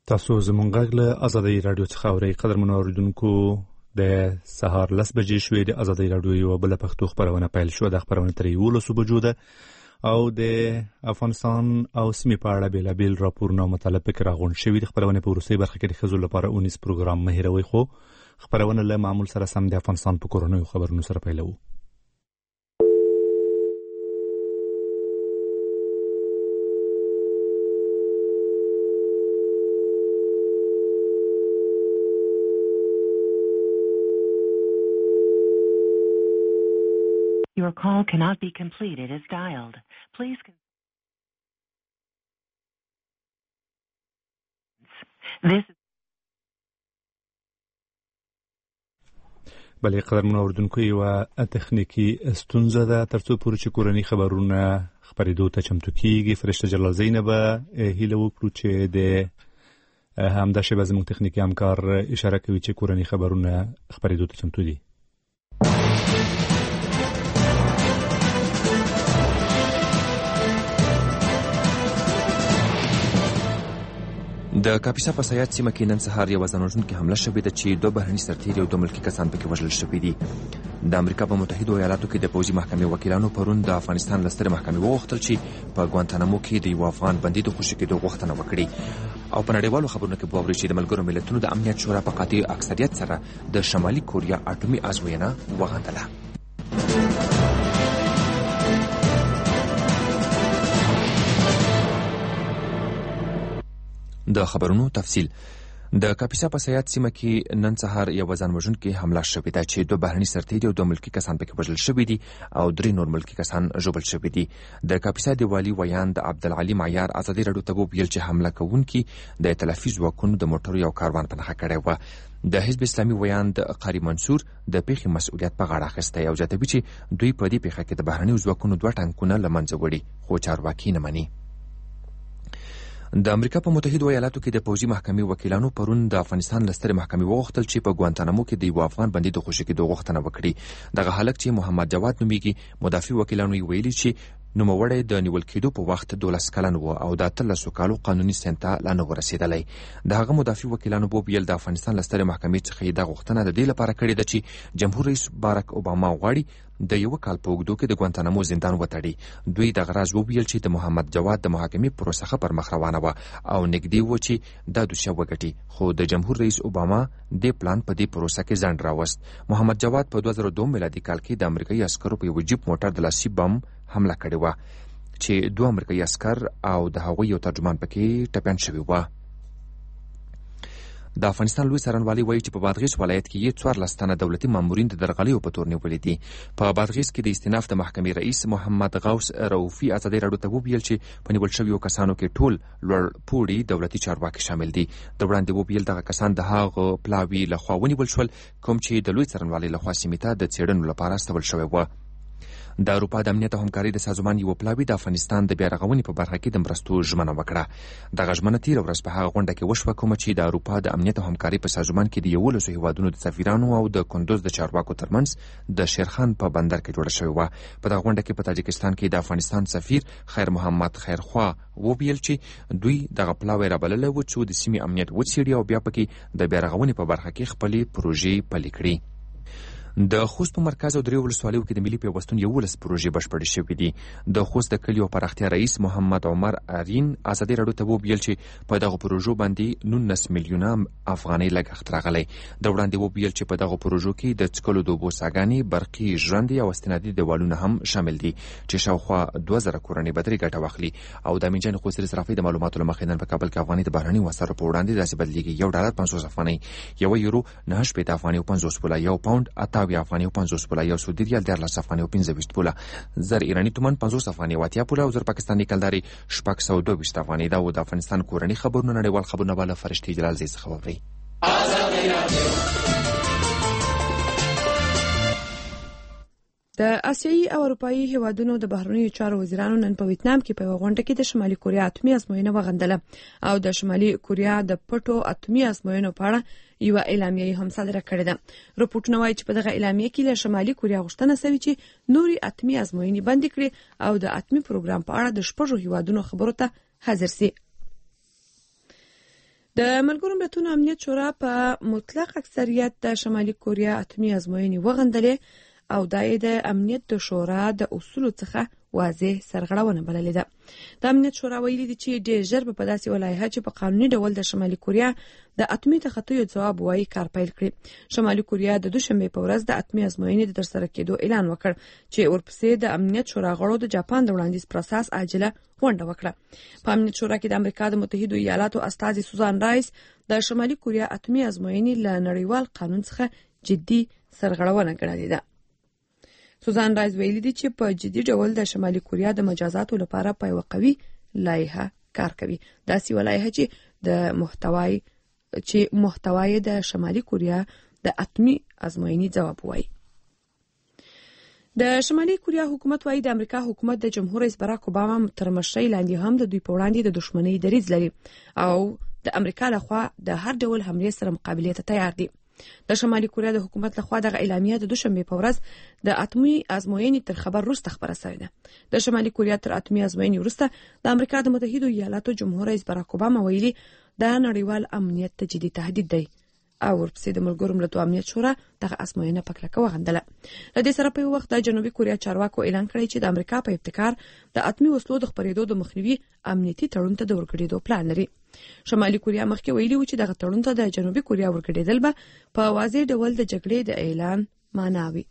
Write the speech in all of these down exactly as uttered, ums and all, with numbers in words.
تاسو زموږ غږ له آزادۍ رادیو څخه اورئ. قدرمنو اوریدونکو، د سهار لس بجې شوې. د آزادۍ رادیو یوه بله پښتو خپرونه پیل شوه. د خپرونه تر یولسو بجو ده او د افغانستان او سیمې په اړه بېلابېل راپورونه او مطالب پکې راغونډ شوي. د خپرونې په وروستۍ برخه کې د ښځو لپاره اونیز پروګرام مه هېروئ، خو خپرونه له معمول سره سم د افغانستان په کورنیو خبرونو سره پیلوو. Your call cannot be completed as dialed. Please This بلې قدرمنو اوریدونکو، یوه تخنیکي ستونزه ده. تر څو پورې چې کورني خبرونه خپرېدو ته چمتو کیږي، فرشته جلال زینب هیله وکړو چې د همدا شیبه زموږ تخنیکي همکار اشاره کوي چې کورني خبرونه خپرېدو ته چمتو دي. د کاپیسا په سیاد سیمه کې نن سهار یو ځانوژونکې حمله شوې ده چې دوه بهرني سرتیري او دوه ملکي کسان پکې وژل شوي دي. د امریکا په متحدو ایالاتو کې د پوځي محکمې وکیلانو پرون د افغانستان له سترې محکمې وغوښتل چې په ګوانتانامو کې د یو افغان بندي د خوشي کېدو غوښتنه وکړي. او په نړیوالو خبرونو کې واورئ چې د ملګرو ملتونو د امنیت شورا په قاطع اکثریت سره د شمالي کوریا اټومي ازموینه وغندله. د خبرونو تفصیل. د کاپیسا په سیاد سیمه کې نن سهار یو ځانوژونکې حمله شوې ده چې دوه بهرني سرتیري او دوه ملکي کسان پکې وژل شوي دي او درې نور ملکي کسان ژوبل شوي دي. د کاپیسا د والي ویاند عبدالعلي معیار ازادي راډیو ته وویل چې حمله کوونکي د ائتلافي ځواکونو د موټرو یو کاروان په نښه کړی و. د حزب اسلامي ویاند قاری منصور د پیښې مسؤلیت په غاړه اخیستی او زیاتوي چې دوی په دې پیښه کې د بهرنیو ځواکونو دوه ټانکونه له منځه وړي، خو چارواکي نه مني. د امریکا په متحدو ایالاتو کې د پوځي محکمې وکیلانو پرون د افغانستان له سترې محکمې وغوښتل چې په ګوانتانامو کې د یو افغان بندي د خوشي کېدو غوښتنه وکړي. دغه هلک چې محمد جواد نومیږي، مدافع وکیلانو یې ویلي چې نوموړی د نیول کېدو په وخت دولس کلن و او د اتلسو کالو قانوني سن ته لا نه و رسېدلی. د هغه مدافع وکیلانو وویل د افغانستان له سترې محکمې څخه یې دا غوښتنه د دې لپاره کړې ده چې جمهور رئیس بارک اوباما غواړي د یو کال په اوږدو کې د ګوانتانامو زندان وتړي. دوی دغه راز وویل چې د محمد جواد د محاکمې پروسه پر مخ روانه وه او نږدې و چې دا دوسیه وګټي، خو د جمهور رئیس اوباما د پلان په دې پروسه کې ځنډ راوست. محمد جواد په دوه زره دوه میلادي کال کې د امریکایي عسکرو په یو جیپ موټر د لاسي بم حمله کړې وه چې دوه امریکایي عسکر او د هغوی یو ترجمان پکې ټپیان شوي وه. د افغانستان لوی څارنوالي وایي چې په بادغیس ولایت کې یې څوارلس تنه دولتي مامورین د درغلیو په تور نیولي دي. په بادغیس کې د استیناف د محکمې رئیس محمد غوث رؤفي ازادي راډیو ته وویل چې په نیول شویو کسانو کې ټول لوړ پوړي دولتي چارواکي شامل دي. د وړاندې وویل دغه کسان د هغه پلاوي لخوا ونیول شول کوم چې د لوی څارنوالي لخوا سیمې ته د څېړنو لپاره استول شوی و. د اروپا د امنیت او همکارۍ د سازمان یو پلاوي د افغانستان د بیا رغونې په برخه کې د مرستو ژمنه وکړه. دغه ژمنه تېره ورځ په هغه غونډه کې وشوه کومه چې د اروپا د امنیت او همکارۍ په سازمان کې د یولسو هیوادونو د سفیرانو او د کندوز د چارواکو ترمنځ د شیرخان په بندر کې جوړه شوې وه. په دغه غونډه کې په تاجکستان کې د افغانستان سفیر خیر محمد خیرخوا وویل چې دوی دغه پلاوی رابللی و څو د سیمې امنیت وڅېړي او بیا پکې د بیا رغونې په برخه کې خپلې پروژې پلي کړي. د خوست په مرکز او درې ولسوالیو کې د ملي پیوستون یولس پروژې بشپړې شوې دي. د خوست د کلیو پراختیا رئیس محمد عمر ارین ازادي راډیو ته وویل چې په دغه پروژو باندې نولس میلیونه افغانۍ لګښت راغلی. د وړاندې وویل چې په دغه پروژو کې د څښلو د اوبو څاګانې، برقي ژرندې او استنادي دیوالونه هم شامل دي چې شاوخوا دوه زره کورنۍ به ترې ګټه واخلي. او د امینجان خوستري صرافۍ د معلوماتو له مخې نن په کابل کې افغانۍ د بهرنیو اسعارو په وړاندې داسې بدلېږي: یو ډالر پنځوس افغانۍ، یو یورو نهه شپېته افغانۍ او پنځوس پوله، یو پاونډ اته اویا افغانۍ او پنځوس پوله، یو سعودي ریال دیارلس افغانۍ او پنځه ویشت پوله، زر ایراني تومان پنځوس افغانۍ او اتیا پوله او زر پاکستاني کلدارې شپږ سوه دوه ویشت افغانۍ. دا و د افغانستان کورني خبرونه. نړیوال خبرونه به له فرشتې جلال زی څخه واورئ. د آسیایي او اروپایي هیوادونو د بهرنیو چارو وزیرانو نن په ویتنام کې په غونډه کې د شمالي کوریا اټومي ازموینه وغندله او د شمالي کوریا د پټو اټومي ازموینو په اړه یو اعلامیه هم صادره کړې ده. رپورټونه وايي چې په دغه اعلامیه کې له شمالي کوریا غوښتنه شوې چې نوري اټومي ازموینې بند کړي او د اټومي پروګرام په اړه د شپږو هیوادونو خبرو ته حاضر شي. د ملګرو ملتونو امنیت شورا په مطلق اکثریت د شمالي کوریا اتمی ازموینې وغندلې او دا یې د امنیت د شورا د اصولو څخه واضح سرغړونه بللې ده. د امنیت شورا ویلي دي چې ډېر ژر به په داسې ولایحه چې په قانوني ډول د شمالي کوریا د اتمی تخطیو ځواب وایي کار پیل کړي. شمالي کوریا د دوشنبه په ورځ د اتمی ازموینې د ترسره کېدو اعلان وکړ چې ورپسې د امنیت شورا غړو د جاپان د وړاندیز پروسس عاجله غونډه وکړه. په امنیت شورا کې د امریکا د متحده ایالاتو استازي سوزان رایس د شمالي کوریا اتمی ازموینې له نړیوال قانون څخه جدي سرغړونه ګڼلې ده. سوزان رایس ویلي دي چې په جدي ډول د شمالي کوریا د مجازاتو لپاره په یو قوي لایحه کار کوي. داسې ولایحه چې د محتوای چې محتوای د شمالي کوریا د اتمی ازموینې ځواب وایي. د شمالي کوریا حکومت وایي د امریکا حکومت د جمهور رئیس باراک اوباما تر مشرۍ لاندې هم د دوی په وړاندې د دښمنۍ دریځ لري او د امریکا لخوا د هر ډول حملې سره مقابله ته تیار دي. د شمالي کوریا د حکومت لخوا دغه اعلامیه د دوشنبه په ورځ د اتمی ازموینې تر خبر وروسته خبره شوې ده. د شمالي کوریا تر اتمی ازموینې وروسته د امریکا د متحده ایالاتو جمهور رئیس باراک اوباما ویلي دا نړیوال امنیت ته جدي تهدید دی او ورپسې د ملګرو ملتونو امنیت شورا دغه ازموینه په کلکه وغندله. له دې سره په یو وخت د جنوبي کوریا چارواکو اعلان کړی چې د امریکا په ابتکار د اتمی وسلو د خپرېدو د مخنیوي امنیتي تړون ته د ورګډېدو پلان لري. شمالي کوریا مخکې ویلي و چې دغه تړون ته د جنوبي کوریا ورګډېدل به په واضح ډول د جګړې د اعلان معنا وي.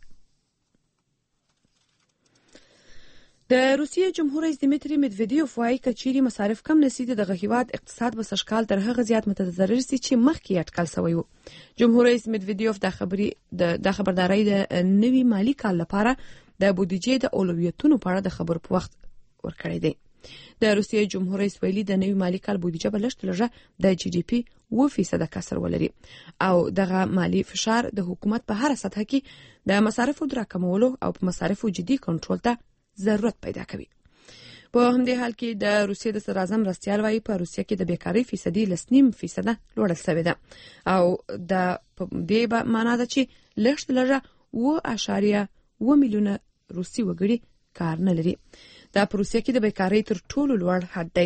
د روسیې جمهور رئیس دیمیتری مدویدیوف وايي کچيري مصارف کم نسی دغه هیواد اقتصاد به سشکال تر هغه زیات متضرر سي چې مخکې اټکل شوی و. جمهور رئیس مدویدیوف د خبري د خبرداري د نوي مالی کال لپاره د بودیجې د اولویتونو په اړه د خبر په وخت ورکړی دی. د روسیې جمهور رئیس ویلي د نوي مالی کال بودیجه به لږ لږه د جی ډي پی اووه فیصده کسر ولري او دغه مالی فشار د حکومت په هر سطح کې د مصارفو د راکمولو او په مصارفو جدي کنټرول ته ضرورت پیدا کوي. په همدې حال کې د روسیې د صدر اعظم رستیال وايي په روسیې کې د بیکاری فیصدي لسنیم فیصده لوړه شوې ده او د دې به معنا ده چې لږ لږه اووه اعشاریه اووه میلیونه روسي وګړي کار نه لري. دا په روسیې کې د بیکاری تر ټولو لوړ حد دی.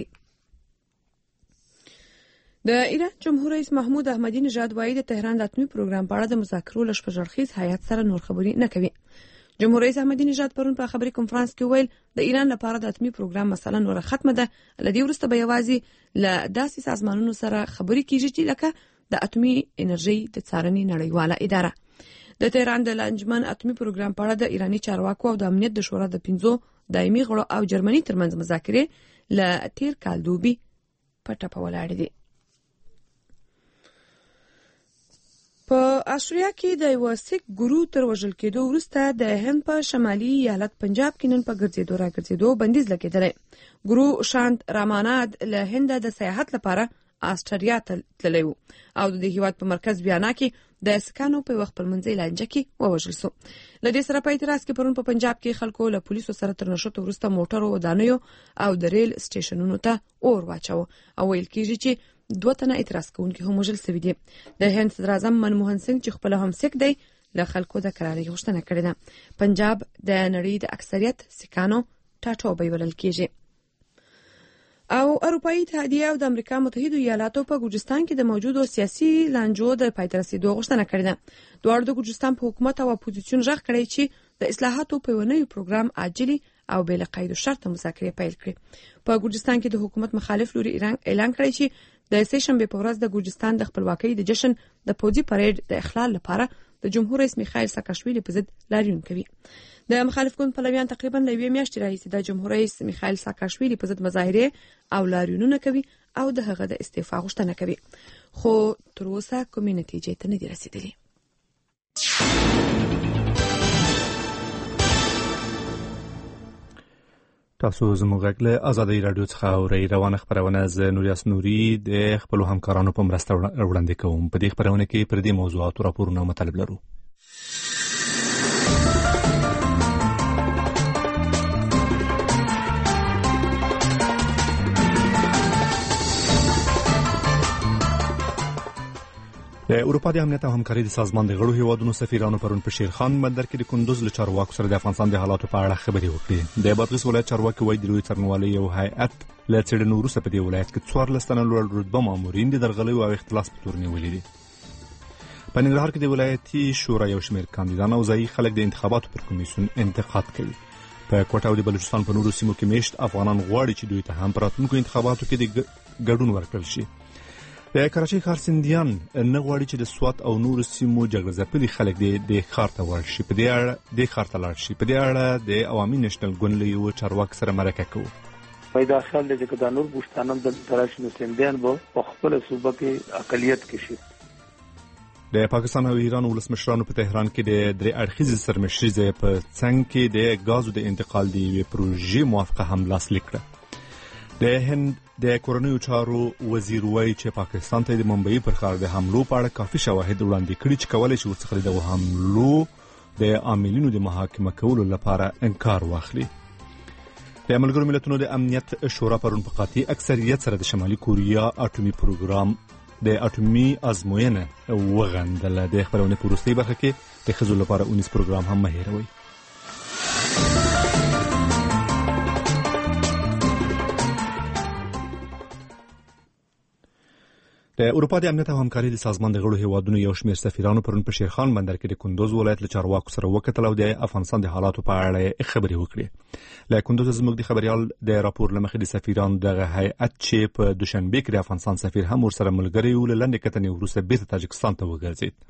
د ایران جمهور رئیس محمود احمدی نژاد وايي د تهران د اتمی پروګرام په اړه د مذاکرو لشپږړخیز هیئت سره نور خبري نه کوي. جمهور رئیس احمدی نژاد پرون په خبري کنفرانس کې ویل د ایران لپاره د اتمی پروګرام مثلا نور ختمه ده. لدی ورسته به یوازې ل داسې سازمانونو سره خبري کیږي چې لکه د اتمی انرژي د څارنې نړیواله اداره. د تهران د لانجمن اتمی پروګرام په اړه د ایرانی چارواکو او د امنیت د شورا د پنځو دایمي غړو او جرمني ترمنځ مذاکرې ل تیر کال دوبي په ټپه ولاړې دي. په استرالیا کې د یو سیک ګروه تر وژل کېدو وروسته د هند په شمالي ایالت پنجاب کې نن په ګرځېدو را ګرځېدو بندیز لګېدلی. ګروه شانت راماناد له هند د سیاحت لپاره استرالیا ته تللی و او د هیواد په مرکز ویانا کې د سکانو په وخت پرمنځي لانجه کې ووژل شو. له دې سره په اعتراض کې پرون په پنجاب کې خلکو له پولیسو سره تر نښتو وروسته موټرو ودانیو او د ریل سټیشنونو ته اور واچاوه او ویل کېږي چې دوه تنه اعتراض کوونکي هم وژل شوي دي. د هند صدر اعظم منموهن سنگ چې خپل هم سیک دی له خلکو د کراري غوښتنه کړې ده. پنجاب د نړۍ د اکثریت سکانو ټاټوبی ویل کېږي. او اروپאי اتحادیه او د امریکا متحده ایالاتو په ګورجستان کې د موجودو سیاسي لانجو د پای ته رسیدو غوښتنه کړې ده. دواړو د ګورجستان په حکومت او اپوزیسیون ژغ کړی چې د اصلاحاتو په ونوي پروګرام عاجلي او بل قید شرط مذاکره پیل کړي. په ګورجستان کې د حکومت مخالف لوري اعلان کړی چې د سه شنبه په ورځ د ګورجستان د خپلواکۍ د جشن د پوځي پریډ د اخلال لپاره د جمهور رئیس میخائیل ساکاشویلی په ضد لاریون کوي. د مخالف ګوند پلویان تقریبا له یوې میاشتې راهیسې د جمهور رئیس میخائیل ساکاشویلی په ضد مظاهره او لاریونونه کوي او د هغه د استعفا غوښتنه کوي، خو تر اوسه کومې نتیجې ته نه دي رسیدلې. تاسو زموږ غږ له ازادي رادیو څخه اورئ. روانه خبرونه ز نوریاس نوري د خپل همکارانو په مرسته وړاندې کوم. په دې خبرونه کې پر دې موضوعاتو راپورونه مطلب لرو. د اروپا د امنیت او همکارۍ د سازمان د غړو هیوادونو سفیرانو پرون په شیرخان بندر کې د کندوز له چارواکو سره د افغانستان د حالاتو په اړه خبرې وکړې. د بادغیس ولایت چارواکي وایي د لوی څارنوالۍ یو هیئت له څېړنو وروسته په دې ولایت کې څوارلس تنه لوړ رتبه مامورین د درغلیو او اختلاس په تور نیولي دي. په ننګرهار کې د ولایتي شورا یو شمېر کاندیدان او ځایي خلک د انتخاباتو پر کمیسیون انتقاد کوي. په کوټه او د بلوچستان په نورو سیمو کې میشت افغانان غواړي چې دوی ته هم په راتلونکو انتخاباتو کې د ګډون ورکړل شي. د کراچۍ ښار سیندیان نه غواړي چې د سوات او نورو سیمو جګړه ځپلي خلک د ښار ته ورشي شي. په دې اړه د ښار ته لاړ شي. په دې اړه د عوامي نېشنل ګوند له یو چارواکي سره مرکه کوو. پیدا خیال دی چې د نور پښتانه د تراشي نو سیندیان به په خپل صوبه کې اقلیت کې شي. د پاکستان او ایران ولسمشرانو په تهران کې د درې اړخیزې سرمشرۍ په څنګ کې د غازو د انتقال د یوې پروژې موافقه هم لاسلیک کړه. د هند د کورنیو چارو وزیر وایي چې پاکستان ته د ممبئی پر ښار د حملو په اړه کافي شواهد وړاندې کړي چې کولی شي ورڅخه دغو حملو د عاملینو د محاکمه کولو لپاره انکار واخلي. د ملګرو ملتونو د امنیت شورا پرون په قاطع اکثریت سره د شمالي کوریا اټومي پروګرام د اټومي ازموینه وغندله. د خبرونې په وروستۍ برخه کې د ښځو لپاره اونیس پروګرام هم مه هېروئ. د اروپا د امنیت او همکارۍ د سازمان د غړو هیوادونو یو شمېر سفیرانو پرون په شیرخان بندر کې د کندوز ولایت له چارواکو سره وکتل او د افغانستان د حالاتو په اړه خبرې وکړې. له کندوز زموږ د خبريال د راپور لمخې د سفیرانو دغه هیئت چې په دوشنبه کې د افغانستان سفیر هم ورسره ملګری و له لنډې کتنې وروسته بیرته تاجکستان ته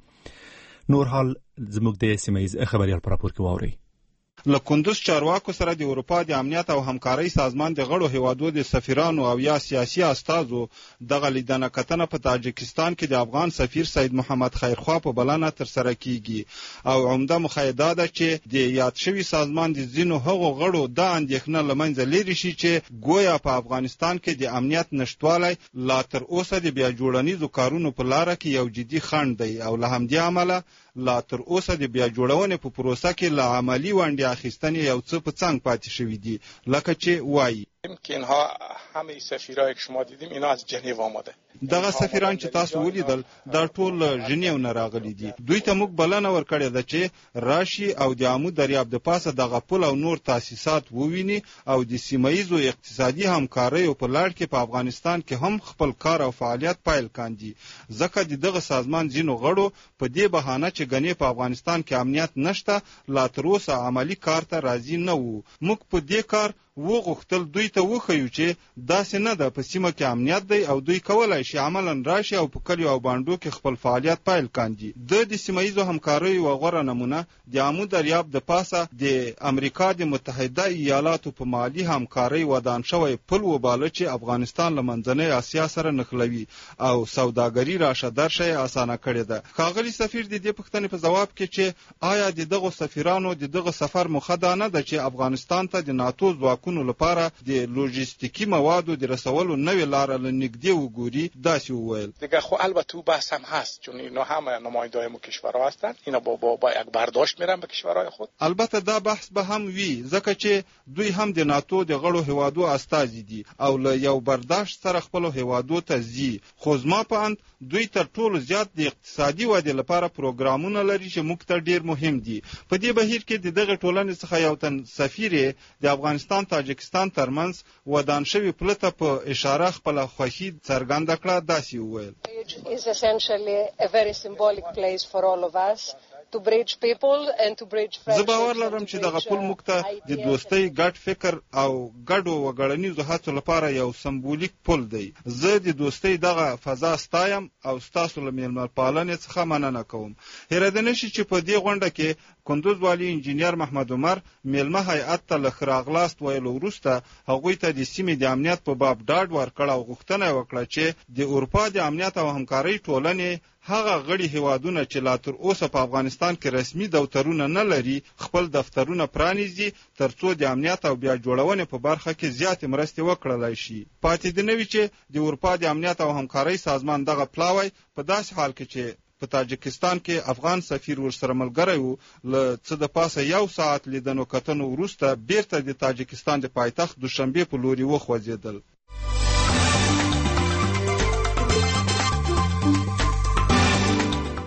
وګرځېد. نور حال زموږ د سیمایز خبريال په راپور کې واورئ. له کندوز چارواکو سره د اروپا د امنیت او همکارۍ سازمان د غړو هیوادو د سفیرانو او یا سیاسي استازو دغه لیدنه کتنه په تاجکستان کې د افغان سفیر سید محمد خیرخوا په بلنه تر سره کیږي او عمده مخایده ده چې د یاد شوی سازمان د ځینو هغو غړو د اندېښنه لمنځه لري شي چې ګویا په افغانستان کې د امنیت نشټوالی لا تر اوسه د بیا جوړنیزو کارونو په لاره کې یو جدي خنډ دی او له همدې امله لا تر اوسه د بیا جوړونې په پروسه کې لا عملی ونډې اخیستنې یو څه په څنګ پاتې شوي دي. لکه چې وایي که اینها همه سفیرایی که شما دیدیم اینا از جنیو آمده. دغه سفیران چې تاسو ولیدل دا ټول ژنیو نه راغلي دي. دوی ته موږ بلنه ورکړې ده چې راشي او د عمو دریاب د پاسه دغه پل او نور تاسیسات وویني او د سیمایي اقتصادي همکاریو په لړ کې په افغانستان کې هم خپل کار او فعالیت پیل کاندي. ځکه د دغه سازمان ځینو غړو په دې بهانه چې غنې په افغانستان کې امنیت نشته لا تر اوسه عملی کار ته راضي نه وو. موږ په دې کار وغوښتل دوی ته وښیو چې داسې نه ده، په سیمه کې امنیت دی او دوی کولای شي عملاً راشي او په کلیو او بانډو کې خپل فعالیت پیل کاندي. د د سیمایي همکاریو یوه غوره نمونه د عمو دریاب د پاسه د امریکا د متحده ایالاتو په مالي همکارۍ ودان شوی پل وباله چې افغانستان له منځنۍ اسیا سره نښلوي او سوداګري راشه درشه یې اسانه کړې ده. ښاغلي سفیر د دې پوښتنې په ځواب کې چې آیا د دغو سفیرانو د دغه سفر موخه دا نه ده چې افغانستان ته د ناتو ځواکونو لپاره د لوجستیکي موادو د رسولو نوې لاره له نږدې وګوري، داسې وویل. دیگه خب البته بحث هم هست چون اینا همه نماینده‌های مو کشورها هستند، اینا با با با یک برداشت میرن به کشورهای خود. البته دا بحث به هم وی ځکه چې دوی هم د ناتو د غړو هیوادو استازي دي او له یو برداشت سره خپل هیوادو ته ځي. خو زما په اند دوی تر ټولو زیات د اقتصادي ودې لپاره پروګرامونه لري چې موږ ته ډیر مهم دي. په دې بهیر کې د دغه ټولنې څخه یو تن سفیر د افغانستان تاجکستان ترمنځ ودان شوی پلته په اشاره خپل خوښي څرګنده کړه، داسې وویل. Is essentially a very symbolic place for all of us to bridge people and to bridge friendships. زه باور لرم چې دغه پل موږ ته د دوستۍ ګډ فکر او ګډو وګړنیزو هڅو لپاره یو سمبولیک پل دی. زه د دوستۍ دغه فضا ستایم او ستاسو له میلمه پالنې څخه مننه کوم. هېرېدل نشي چې په دې غونډه کې کندوز والي انجینیر محمد عمر میلمه هیئت ته له ښه راغلاست ویلو وروسته هغوی ته د سیمې د امنیت په باب ډاډ ورکړ او غوښتنه یې وکړه چې د اروپا د امنیت او همکارۍ ټولنې هغه غړي هیوادونه چې لا تر اوسه په افغانستان کې رسمي دفترونه نه لري خپل دفترونه پرانیزي ترڅو د امنیت او بیا جوړونې په برخه کې زیاتې مرستې وکړلای شي. پاتې دی نه وي چې د اروپا د امنیت او همکارۍ سازمان دغه پلاوی په داسې حال کې چې په تاجکستان کې افغان سفیر ورسره ملګری و له څه د پاسه یو ساعت لیدنو کتنو وروسته بیرته د تاجکستان د پایتخت دوشنبه په لوري وخوځېدل.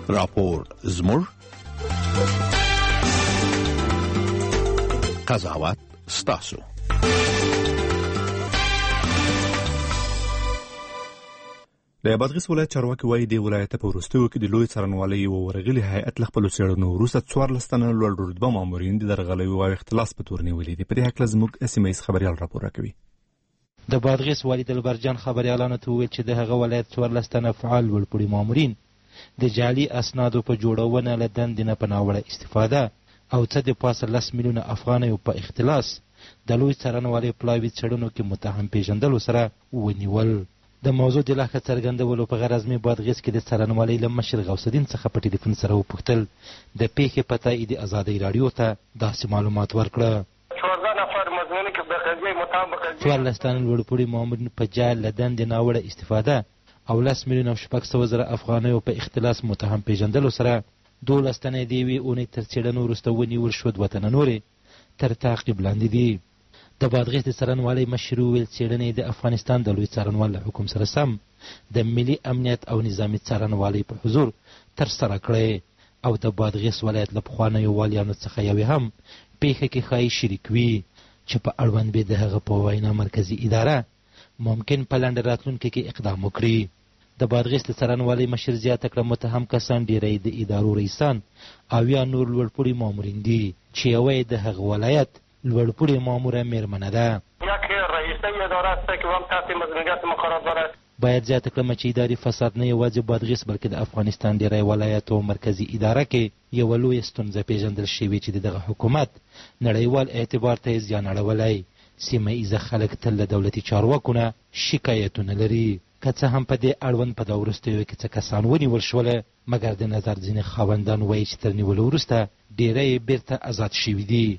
راپور زموږ، قضاوت ستاسو. د بادغیس ولایت چارواکي وایي د ولایت په وروستیو کې د لوی څارنوالۍ یوه ورغلي هیئت له خپلو څېړنو وروسته څوارلس تنه لوړ رتبه مامورین د درغلیو او اختلاس په تور نیولي دي. په دې هکله زموږ سیمه ییز خبریال راپور راکوي. د بادغیس والي دلبرجان خبریالانو ته وویل چې د هغه ولایت څوارلس تنه فعال لوړپوړي مامورین د جعلي اسنادو په جوړونه له دندې نه په ناوړه استفاده او څه د پاسه لس میلیونه افغانیو په اختلاس د لوی څارنوالۍ پلاوي څېړنو کې متهم پېژندلو سره ونیول. د موضوع د لا ښه څرګندولو په غرض مې بادغیس کې د څارنوالۍ له مشر غوث الدین څخه په ټلیفون سره وپوښتل د پیښې په تایید د ازادۍ راډیو ته داسې معلومات ورکړه. څوارلس تنه لوړپوړي مامورین په جعل له دندې ناوړه استفاده او لس میلیونه او شپږ سوه زره افغانیو په اختلاس متهم پېژندلو سره دولس تنه د یوې اونۍ تر څېړنو وروسته ونیول شو، دوه تنه نورې تر تعقیب لاندې دي. د بادغیس د څارنوالۍ مشر وویل څېړنې د افغانستان د لوی څارنوال له حکم سره سم د ملي امنیت او نظامي څارنوالۍ په حضور ترسره کړی او د بادغیس ولایت له پخوانیو والیانو څخه یوې هم پیښه کې ښایي شریک وي چې په اړوند به د هغه په وینا مرکزي اداره ممکن په لنډه راتلونکي کې اقدام وکړي. د بادغیس د څارنوالۍ مشر زیاته کړه متهم کسان ډېری د ادارو رئیسان او یا نور لوړپوړي مامورین دي چې یوه یې د هغه ولایت لوړپوړي ماموره مېرمنه ده. باید زیاته کړم چې اداري فساد نه یوازې بادغیس بلکې د افغانستان ډېری ولایتو او مرکزي اداره کې یوه لویه ستونزه پېژندل شوې چې د دغه حکومت نړیوال اعتبار ته یې زیان اړولی. سیمه ایزه خلک تل له دولتي چارواکو نه شکایتونه لري. که څه هم په دې اړوند په دا وروستیو کې څه کسان ونیول شوله، مګر د نظر ځینې خاوندان وایي چې تر نیولو وروسته ډېری بیرته آزاد شوي دي.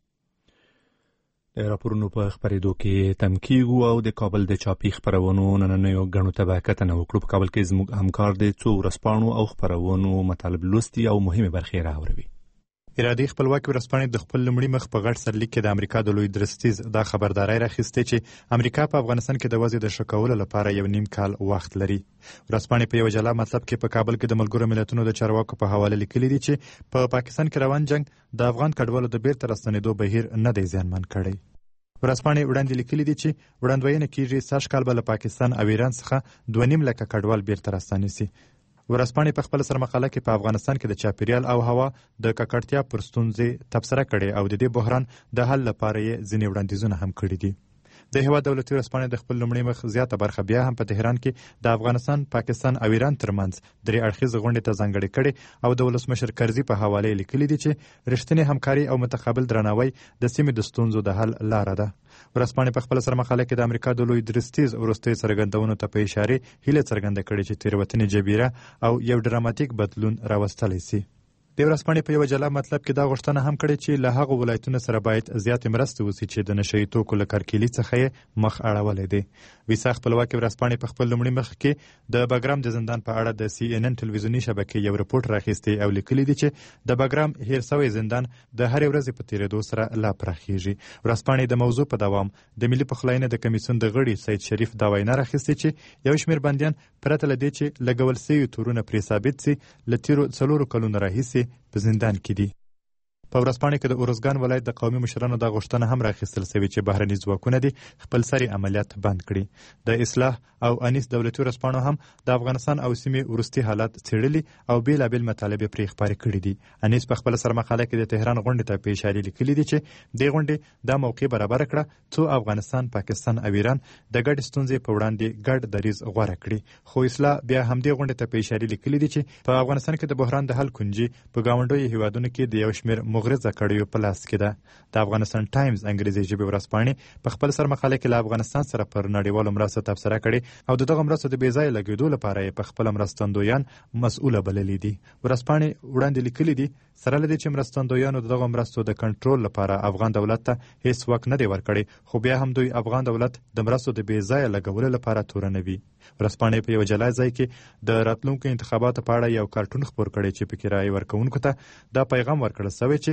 د راپورونو په خپرېدو کې تم کیږو او د کابل د چاپي خپرونو نننیو ګڼو ته به کتنه وکړو. په کابل کې زموږ همکار د څو ورځپاڼو او خپرونو مطالب لوستي او مهمې برخې راوروي. ارادي خپلواکي ورځپاڼې د خپل لومړي مخ په غټ سرلیک کې د امریکا د لوی درستیز دا خبرداری راخیستې چې امریکا په افغانستان کې د وضع د ښه کولو لپاره یو نیم کال وخت لري. ورځپاڼې په یو جلا مطلب کې په کابل کې د ملګرو ملتونو د چارواکو په حواله لیکلي دي چې په پا پاکستان کې روان جنگ د افغان کډوالو د بیرته راستنېدو بهیر نه دی زیانمن کړی. ورځپاڼې وړاندې لیکلي دي چې وړاندوینه کېږي سږ کال به له پاکستان او ایران څخه دوه نیم لکه کډوال بیرته راستانه سي. ورځپاڼې په خپل سرمقاله کې په افغانستان کې د چاپیریال او هوا د ککړتیا پر ستونزې تبصره کړې او د دې بحران د حل لپاره یې ځینې وړاندیزونه هم کړي دي. د هېواد دولتي ورځپاڼې د خپل لومړي مخ زیاته برخه بیا هم په تهران کې د افغانستان، پاکستان او ایران ترمنځ درې اړخیزه غونډې ته ځانګړې کړې او د ولسمشر کرزي په حواله لیکلي دي چې رښتینې همکاري او متقابل درناوی د سیمې د ستونزو د حل لاره ده. ورځپاڼې په خپل سرمقاله کې د امریکا د لوی درستیز وروستیو څرګندونو ته په اشاره هیله څرګنده کړې چې تېروتنې جبیره او یو ډراماتیک بدلون راوستلی سي. د ورځپاڼې په یو جلا مطلب کې دا غوښتنه هم کړې چې له هغو ولایتونو سره باید زیاتې مرستې وشي چې د نشهیي توکو له کرکیلي څخه یې مخ اړولی دی. ویسا خپلواکي ورځپاڼې په خپل لومړي مخ کې د بګرام د زندان په اړه د سی ان ان ټلویزیوني شبکې یو رپورټ راخیستی او لیکلي دي چې د بګرام هیر سوی زندان د هرې ورځې په تیرېدو سره لا پراخیږي. ورځپاڼې د موضوع په دوام د ملي پخلاینې د کمیسیون د غړي سید شریف دا وینا راخیستې چې یو شمېر بندیان پرته له دې چې لګول سوي تورونه پرې ثابت سي له تیرو څلورو کلونو راهیسې په زندان کې دي. په ورځپاڼې کې د اورزګان ولایت د قومي مشرانو دا غوښتنه هم راخیستل شوې چې بهرني ځواکونه دي خپل سري عملیات بند کړي. د اصلاح او انیس دولتي ورځپاڼو هم د افغانستان او سیمې وروستي حالات څېړلي او بېلابېل مطالبې پرې خپارې کړي دي. انیس په خپل سرمقاله کې د تهران غونډې ته په اشاره لیکلي دي چې دې غونډې دا موقع برابر کړه څو افغانستان، پاکستان او ایران د ګډ ستونزې په وړاندې ګډ دریځ غوره کړي. خو اصلاح بیا هم دې غونډې ته په اشاره لیکلي دي چې په افغانستان کې د بحران د حل کنجي په ګاونډیو هیوادونو کې د یو شمېر مغرضه کړیو په لاس کې ده. د افغانستان ټایمز انګریزي ژبې ورځپاڼې په خپل سرمقاله کې له افغانستان سره پر نړیوالو مرستو تبصره کړې او د دغه مرستو د بې ځایه لګېدو لپاره یې په خپل مرستندویان مسؤله بللي دي. ورځپاڼې وړاندې لیکلي دي سره له دې چې مرستندویانو د دغه مرستو د کنټرول لپاره افغان دولت ته هیڅ واک نه دی ورکړی، خو بیا هم دوی افغان دولت د مرستو د بې ځایه لګولو لپاره تورنوي. ورځپاڼې په یو جلا ځای کې د راتلونکو انتخاباتو په اړه یو کارټون خپور کړی چې پکې رایې ورکوونکو ته دا پیغام ورکړل شوی چې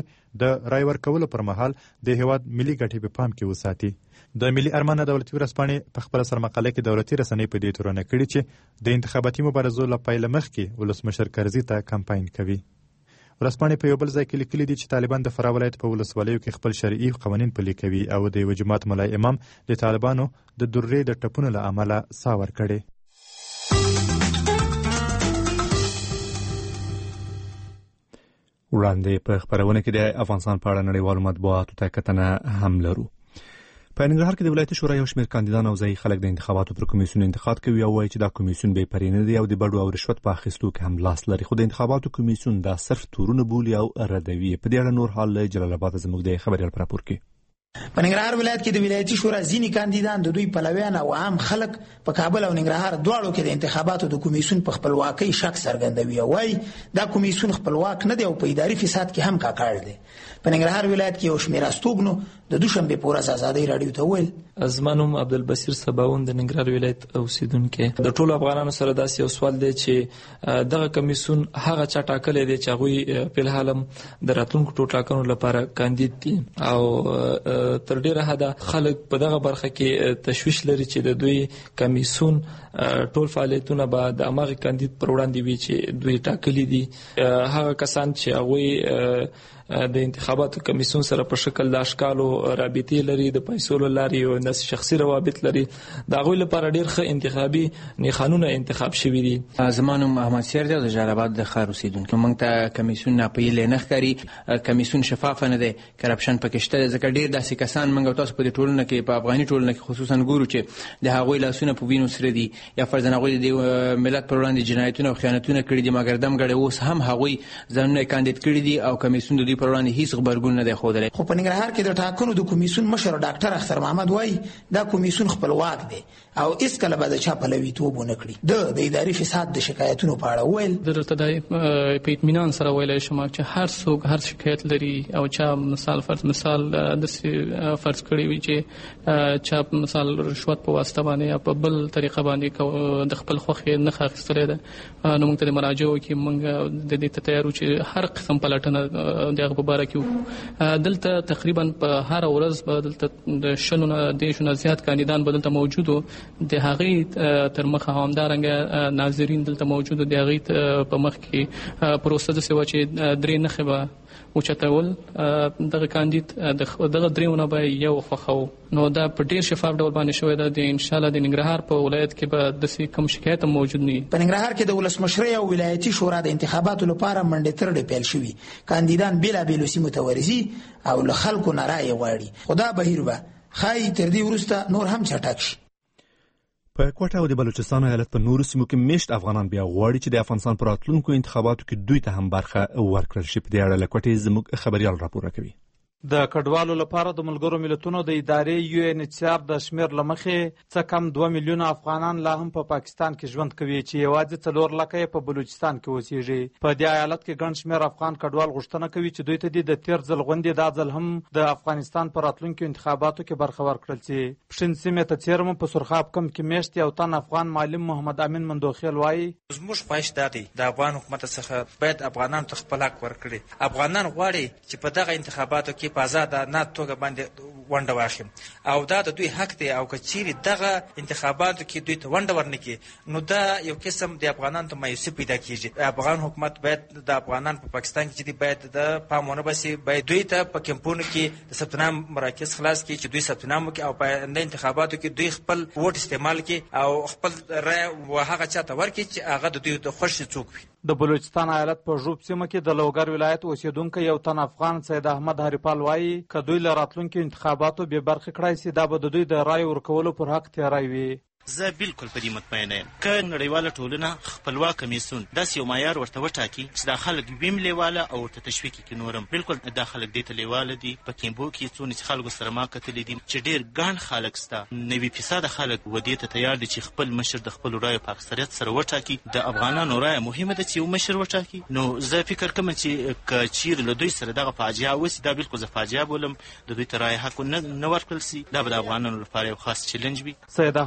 چې د رای ورکولو پر مهال د هیواد ملي ګټې په پام کې وساتي. د ملي ارمان دولتي ورځپاڼې په خپل سرمقاله کې دولتي رسنۍ په دې تورونه کړي چې د انتخاباتي مبارزو له پیل مخکې ولسمشر کرزي ته کمپاین کوي. ورځپاڼې په یو بل ځای کې لیکلي دي چې طالبان د فراه ولایت په ولسوالیو کې خپل شرعي قوانین پلي کوي او د یو جماعت ملای امام د طالبانو د درې د ټپونو له امله ساه ورکړې. وړاندې په خبرونه کې د افغانستان په اړه نړیوالو مطبوعاتو ته کتنه هم لرو. په ننګرهار کې د ولایت شورا یو شمېر کاندیدان او ځایي خلک د انتخاباتو پر کمیسیون انتقاد کوي او وایي چې دا کمیسیون بې پرې نه دی او د بډو او رشوت په اخیستلو کې هم لاس لري. خو د انتخاباتو کمیسیون دا صرف تورونه بولي او ردوي. په دې اړه نور حال له جلال آباد زموږ د خبريال راپور کې. په ننګرهار ولایت کې د ولایتي شورا ځینې کاندیدان د دوی پلویان او عام خلک په کابل او ننګرهار دواړو کې د انتخاباتو د کمیسیون په خپلواکۍ شک څرګندوي او وايي دا کمیسیون خپلواک نه دی او په اداري فساد کې هم کاکړ دی. په ننګرهار ولایت کې یو شمېر استوګنو د دوشنبه په ورځ ازادۍ راډیو ته ویل ازمنوم عبدالبصیر سباون د ننګرهار ولایت اوسیدونکو د ټولو افغانانو سره داسې یو سوال دی چې دغه کمیسیون هغه چا ټاکلی دی چې هغوی په الحال د راتلونکو ټاکنو لپاره کاندید دي او تر ډیره حده خلک په دغه برخه کې تشویش لري چې د دوی کمیسیون ټول فعالیتونه به د هغه کاندید پر وړاندې وي چې دوی ټاکلي دي. هغه کسان چې هغوی د انتخاباتو کمیسیون سره په شکل د اشکالو رابطې لري د پیسو لري او د شخصي روابط لري دا غوي لپاره ډیر ښه انتخابي قانون انتخاب شوی دي. زمانم احمد سیر د جلال آباد د ښار اوسیدونکو موږ ته کمیسیون نه پیل نه ښکاري. کمیسیون شفاف نه دی، کرپشن پکې شته. ځکه ډیر داسې کسان موږ تاسو په ټولنه کې په افغاني ټولنه کې خصوصا ګورو چې د هغوی لاسونه په وینو سره دي یا فرضاً هغوی د ملت پر وړاندې جنایتونه او خیانتونه کړي دي مګر دم ګړی اوس هم هغوی ځانونه کاندید کړي دي او کمیسیون د دوی پر وړاندې هیڅ خبرګون نه دی ښودلی. خو په ننګرهار کې د ټاکنو د کمیسیون مشر ډاکټر اختر محمد وایي دا کمیسیون خپلواک دی او هیڅکله به د چا پلویتوب ونه کړي. د د اداري فساد د شکایتونو په اړه ویل درته د په اطمینان سره ویلی شم چې هر څوک هر شکایت لري او چا مثال فرض مثال داسې فرض کړی وي چې چا مثال رشوت په واسطه باندې یا په بل طریقه باندې د خپل خوښې نښه اخیستلی ده نو موږ ته د مراجعه وکړي. موږ د دې ته تیار یو چې هر قسم پلټنه د هغه په باره کې دلته تقریبا په هر ورځ به دلته د شلو نه دېرشو نه زیات کاندیدان به دلته موجود وو. د هغې تر مخه همدارنګه ناظرین دلته موجود وو. د هغې په مخ کې پروسه داسې وه چې درې نښې به اوچتول دغه کاندید دغه درېونه به یو خوښوو. نو دا په ډېر شفاف ډول باندې شوی ده. د انشاءالله د ننګرهار په ولایت کې به داسې کوم شکایت هم موجود نه وي. په ننګرهار کې د ولسمشرۍ او ولایتي شورا د انتخاباتو لپاره منډې ترړې پیل شوي. کاندیدان بېلابېلو سیمو ته ورځي او له خلکو نه رایې غواړي. خو دا بهیر به ښایي تر دې وروسته نور هم چټک شي. په کوټه او د بلوچستان ایالت په نورو سیمو کې میشت افغانان بیا غواړي چې د افغانستان په راتلونکو انتخاباتو کې دوی ته هم برخه ورکړل شي. په دې اړه له کوټې زموږ خبريال راپور کوي. د کډوالو لپاره د ملګرو ملتونو د ادارې یو ان ایچ سی آر د شمیر لمخې څه کم دوه میلیونه افغانان لا هم په پا پاکستان کې ژوند کوي چې یوازې څلور لکه په بلوچستان کې اوسېږي. په دې ایالت کې ګڼ شمیر افغان کډوال غوښتنه کوي چې دوی ته د تیر ځل غونډې دا ځل هم د افغانستان په راتلونکو انتخاباتو کې برخه ورکړل شي. پښین سیمې ته څیرم په سرخاب کم کې میشت یو تن افغان معلم محمد امین مندوخیل وایي زموږ خواهش دا دی د افغان حکومت څخه باید افغانانو ته خپل حق ورکړي. افغانان غواړي چې په دغه انتخاباتو کې په آزاده نه توګه باندې ونډه واخلي او دا د دوی حق دی. او که چیرې دغه انتخاباتو کې دوی ته ونډه ورنکړي نو دا یو قسم د افغانانو ته مایوسي پیدا کیږي. افغان حکومت باید د افغانان په پاکستان کې چې دی باید د پام ونه باسي. باید دوی ته په کمپونو کې د ثبت نام مراکز خلاص کړي چې دوی ثبت نام وکړي او په آینده انتخاباتو کې دوی خپل ووټ استعمال کړي او خپل رای هغه چا ته ورکړي چې هغه د دوی د خوښې څوک وي. د بلوچستان ایالت په ژوب سیمه کې د لوګر ولایت اوسیدونکی یو تن افغان سید احمد هریپال وایي که دوی له راتلونکو انتخاباتو بې برخې کړای سي دا به د دوی د رای ورکولو پر حق تیاری وي. زه بالکل په دې مطمئنه یم که نړیواله ټولنه خپلواک کمیسیون داسې یو معیار ورته وټاکي چې دا خلک ویم لیواله او ورته تشویق کړي نورم بالکل دا خلک دې ته لیواله دي. په کیمبو کې څونه چې خلکو سره ما کتلي دي چې ډېر ګڼ خلک شته نوي فیصده خلک ودې ته تیار دي چې خپل مشر د خپلو رایو په اکثریت سره وټاکي. د افغانانو رایه مهمه ده چې یو مشر وټاکي. نو زه فکر کوم چې که چیرې له دوی سره دغه فاجعه وسي دا بالکل زه فاجعه بولم. د دوی ته رایه حق نه ورکړل سي دا به د افغانانو لپاره یو خاص چیلنج وي. سید احمد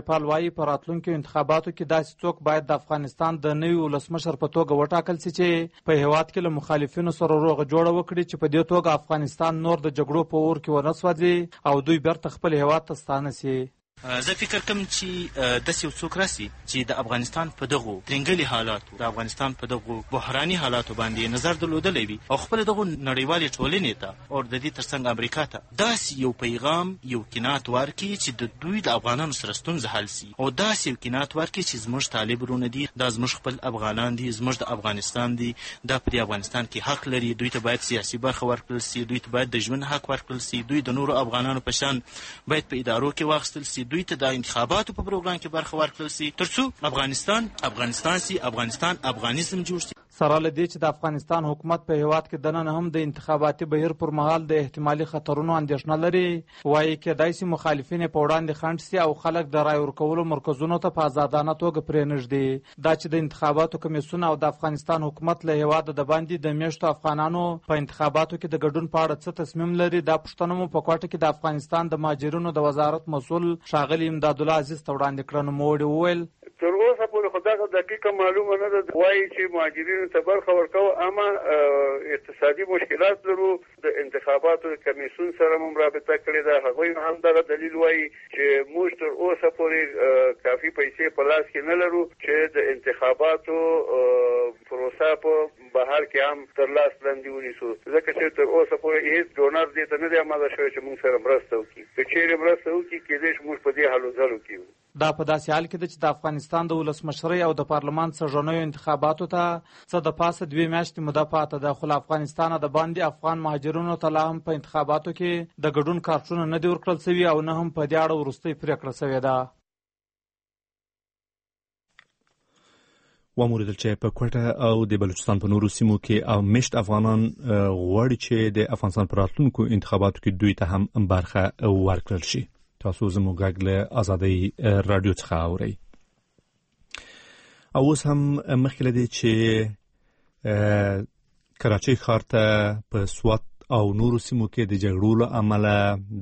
رایپال وایي په راتلونکو انتخاباتو کې داسې څوک باید د افغانستان د نوي ولسمشر په توګه وټاکل سي چې په هیواد کې له مخالفینو سره روغه جوړه وکړي چې په دې توګه افغانستان نور د جګړو په اور کې ونه سوځي او دوی بیرته خپل هیواد ته ستانه سي. زه فکر کوم چې داسې یو څوک راسي چې د افغانستان په دغو ترنګلي حالاتو د افغانستان په دغو بحراني حالاتو باندې نظر درلودلی وي او خپل دغو نړیوالې ټولنې ته او د دې ترڅنګ امریکا ته داسې یو پیغام یو قناعت ورکړي چې د دوی د افغانانو سره ستونزه حل سي او داسې یو قناعت ورکړي چې زموږ طالب ورونه دي، دا زموږ خپل افغانان دي، زموږ د افغانستان دي، دا په دې افغانستان کې حق لري، دوی ته باید سیاسي برخه ورکړل سي، دوی ته باید د ژوند حق ورکړل سي، دوی د نورو افغانانو په شان باید په ادارو کې واخیستل سي، دوی ته د انتخاباتو په پروګرام کې برخه ورکړل سي ترڅو افغانستان افغانستان سي، افغانستان افغانیزم جوړ سي. سره له دې چې د افغانستان حکومت په هیواد کې دننه هم د انتخاباتي بهیر پر مهال د احتمالي خطرونو اندېښنه لري، وایي کېدای شي مخالفین یې په وړاندې خنډ سي او خلک د رای ورکولو مرکزونو ته په ازادانه توګه پرې نږدي. دا چې د انتخاباتو کمیسیون او د افغانستان حکومت له هیواده د باندې د میاشتو افغانانو په انتخاباتو کې د ګډون په اړه څه تصمیم لري، دا پوښتنه مو په کوټه کې د افغانستان د مهاجرینو د وزارت مسؤل ښاغلي امداد الله عزیز ته وړاندې کړه. نوموړي وویل تر اوسه پورې خو دغه دقیقه معلومه نه ده، وایي چې مهاجرینو ته برخه ورکوو، اما اقتصادي مشکلات لرو. د انتخاباتو کمیسیون سره مو رابطه کړې ده، هغوی هم دغه دلیل وایي چې موږ تر اوسه پورې کافي پیسې په لاس کې نه لرو چې د انتخاباتو پروسه په بهر کې هم تر لاس لاندې ونیسو، ځکه چې تر اوسه پورې هیڅ ډونر دې ته نه دی آماده شوی چې موږ سره مرسته وکړي. که چیرې مرسته وکړي کېدای شي موږ په دې هلو ځلو کې وو. دا په داسې حال کې ده چې د افغانستان د ولسمشرۍ او د پارلمان سږنیو انتخاباتو ته څه د پاسه دوې میاشتې موده پاته ده، خو له افغانستانه د باندې افغان مهاجرینو ته لا هم په انتخاباتو کې د ګډون کارتونه نه دي ورکړل سوي او نه هم په دې اړه وروستۍ پرېکړه سوې ده. وموریدل چې په کوټه او د بلوچستان په نورو سیمو کې او مشت افغانان غواړي چې د افغانستان په راتلونکو انتخاباتو کې دوی ته هم برخه ورکړل شي. تاسو زموږ غږ له آزادۍ رادیو څخه اورئ. او اوس هم مخکې له دې چې کراچۍ ښار ته په سوات او نورو سیمو کې د جګړو له امله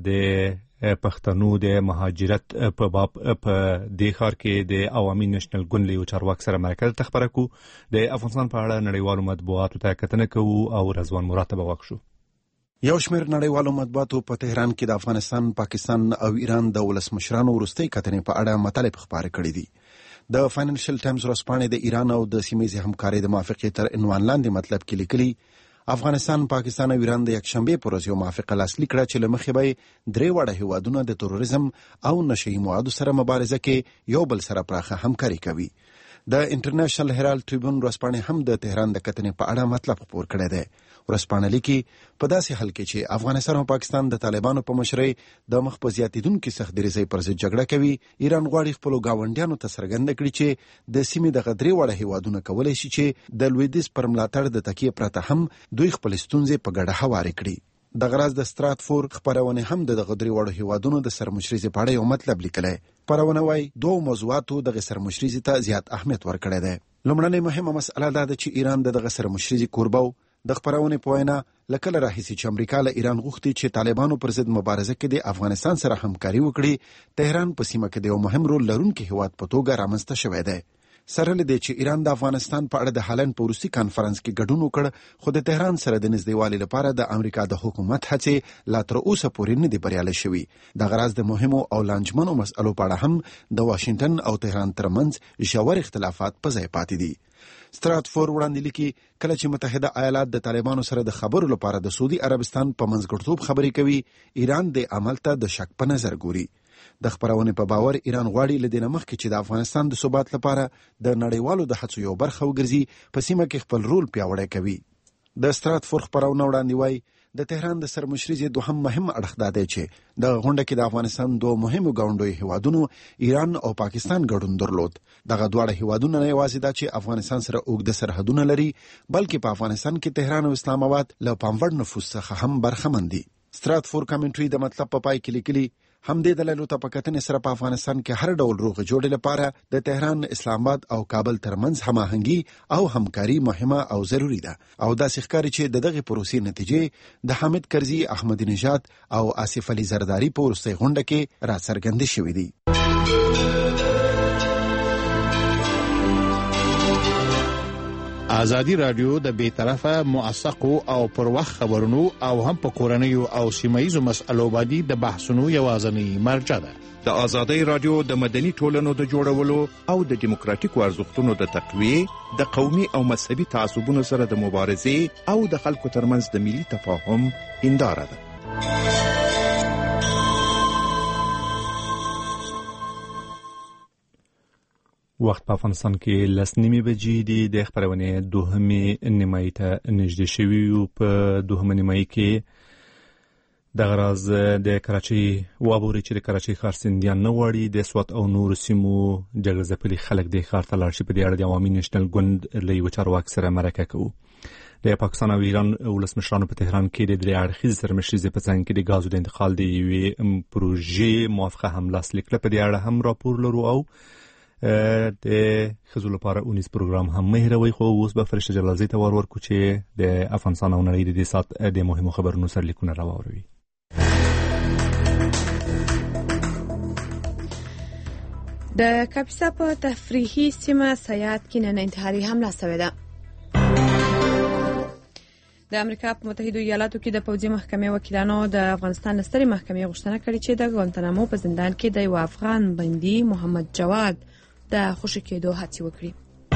د پښتنو د مهاجرت په باب په دې ښار کې د عوامي نېشنل ګوند له یو چارواکي سره مرکه خبره کوو. د افغانستان په اړه نړیوالو مطبوعاتو ته کتنه کوو او رضوان مراد ته به غوږ شو. یو شمېر نړیوالو مطبوعاتو په تهران کې د افغانستان، پاکستان او ایران د ولسمشرانو وروستۍ کتنې په اړه مطالب خپاره کړي دي. د فاینانشل ټایمز ورځپاڼې د ایران او د سیمې همکارۍ د موافقې تر عنوان لاندې مطلب کې لیکلي افغانستان، پاکستان او ایران د یکشنبې پر ورځ یو موافقه لاسلیک کړه چې له مخې به درې واړه هیوادونه د تروریزم او نشهیي موادو سره مبارزه کې یو بل سره پراخه همکاري کوي. د انټرنیشنل هرالد ټریبیون ورځپاڼې هم د تهران د کتنې په اړه مطلب خپور کړی دی. ورځپاڼه لیکي په داسې حال کې چې افغانستان او پاکستان د طالبانو په مشرۍ د مخ په زیاتېدونکي سخت دریځۍ پر ضد جګړه کوي، ایران غواړي خپلو ګاونډیانو ته څرګنده کړي چې د سیمې دغه درې واړه هیوادونه کولی شي چې د لویدیځ پر ملاتړ د تکیې پرته هم دوی خپلې ستونزې په ګډه هوارې کړي. دغه راز د ستراتفورد خپرونې هم د دغه درې واړو هیوادونو د سرمشریزې په اړه یو مطلب لیکلی. خپرونه وایي دوو موضوعاتو دغه سرمشریزې ته زیات اهمیت ورکړی دی. لومړنۍ مهمه مسئله دا ده چې ایران د دغه سرمشریزې کوربه و. د خپرونې په وینا له کله راهیسې چې امریکا له ایران غوښتي چې طالبانو پر ضد مبارزه کې د افغانستان سره همکاري وکړي، تهران په سیمه کې د یو مهم رول لرونکي هیواد په توګه رامنځته شوی دی. سره له دې چې ایران د افغانستان په اړه د هالند په وروستي کانفرنس کې ګډون وکړ، خو د تهران سره د نږدېوالي لپاره د امریکا د حکومت هڅې لا تر اوسه پورې نه دي بریالۍ شوي. دغه راز د مهمو او لانجمنو مسئلو په اړه هم د واشنګټن او تهران ترمنځ ژور اختلافات په ځای پاتې دي. ستراتفورد وړاندې لیکي کله چې متحده ایالات د طالبانو سره د خبرو لپاره د سعودي عربستان په منځګړیتوب خبرې کوي، ایران د عمل ته د شک په نظر ګوري. د خپرونې په باور ایران غواړي له دې نه مخکې چې د افغانستان د ثبات لپاره د نړیوالو د هڅو یو برخه وګرځي، په سیمه کې خپل رول پیاوړی کوي. د ستراتفورد خپرونه وړاندې وایي د تهران د سرمشریزې دوهم مهم اړخ دا دی چې د غونډه کې د افغانستان دوه مهمو ګاونډیو هیوادونو ایران او پاکستان ګډون درلود. دغه دواړه هیوادونه نه یوازې دا چې افغانستان سره اوږده سرحدونه لري، بلکې په افغانستان کې تهران او اسلام آباد له پاموړ نفوذ څخه هم برخمن دي. ستراتفورد کمنټري د مطلب په پای کې لیکلي همدې دلایلو ته په کتنې سره په افغانستان کې هر ډول روغې جوړې لپاره د تهران، اسلام آباد او کابل ترمنځ هماهنګي او همکاري مهمه او ضروري ده. او داسې ښکاري چې د دغه پروسې نتیجې د حامد کرزي، احمدي نژاد او آصف علي زرداري په وروستۍ غونډه کې راڅرګندې شوې دي. ازادي رادیو د بې طرفه موثقو او پر وخت خبرونو او هم په کورنیو او سیمه‌ایزو مسألو باندې د بحثونو یوازینی مرجع ده. د ازادي رادیو د مدني ټولنو د جوړولو او د دیموکراتیکو ارزښتونو د تقویې د قومي او مذهبي تعصبونو سره د مبارزې او د خلکو ترمنځ د ملي تفاهم هنداره ده. وخت په افغانستان کې لس نیمې بجې دي. د خبرونې دوهمې نیمایي ته نږدې شوي یو. په دوهمه نیمایي کې دغه راز د کراچۍ وابوري چې د کراچۍ ښار سیندیان نه غواړي د سوات او نورو سیمو جګړه ځپلي خلک د ښار ته لاړ شي. په دې اړه د عوامي نیشنل ګوند له یوه چارواکي سره مرکه کوو. د پاکستان او ایران ولسمشرانو په تهران کې د درې اړخیزې سرمشریزې په څنګ کې د ګازو د انتقال د یوې پروژې موافقه هم لاسلیک کړه. په دې اړه هم راپور لرو او د ښځو لپاره اونیز پروګرام هم مه هېروئ. خو اوس به فرشته جلالزۍ ته ور ورکړو چې د افغانستان او نړۍ د دې ساعت د مهمو خبرونو سرلیکونه راواوروي. د کاپیسا په تفریحي سیمه سیاد کې نن انتحاري حمله شوې ده. د امریکا په متحده ایالاتو کې د پوځي محکمې وکیلانو د افغانستان سترې محکمې غوښتنه کړې چې د ګوانتانامو په زندان کې د یو افغان بندي محمد جواد د خوشي کېدو هڅې وکړي.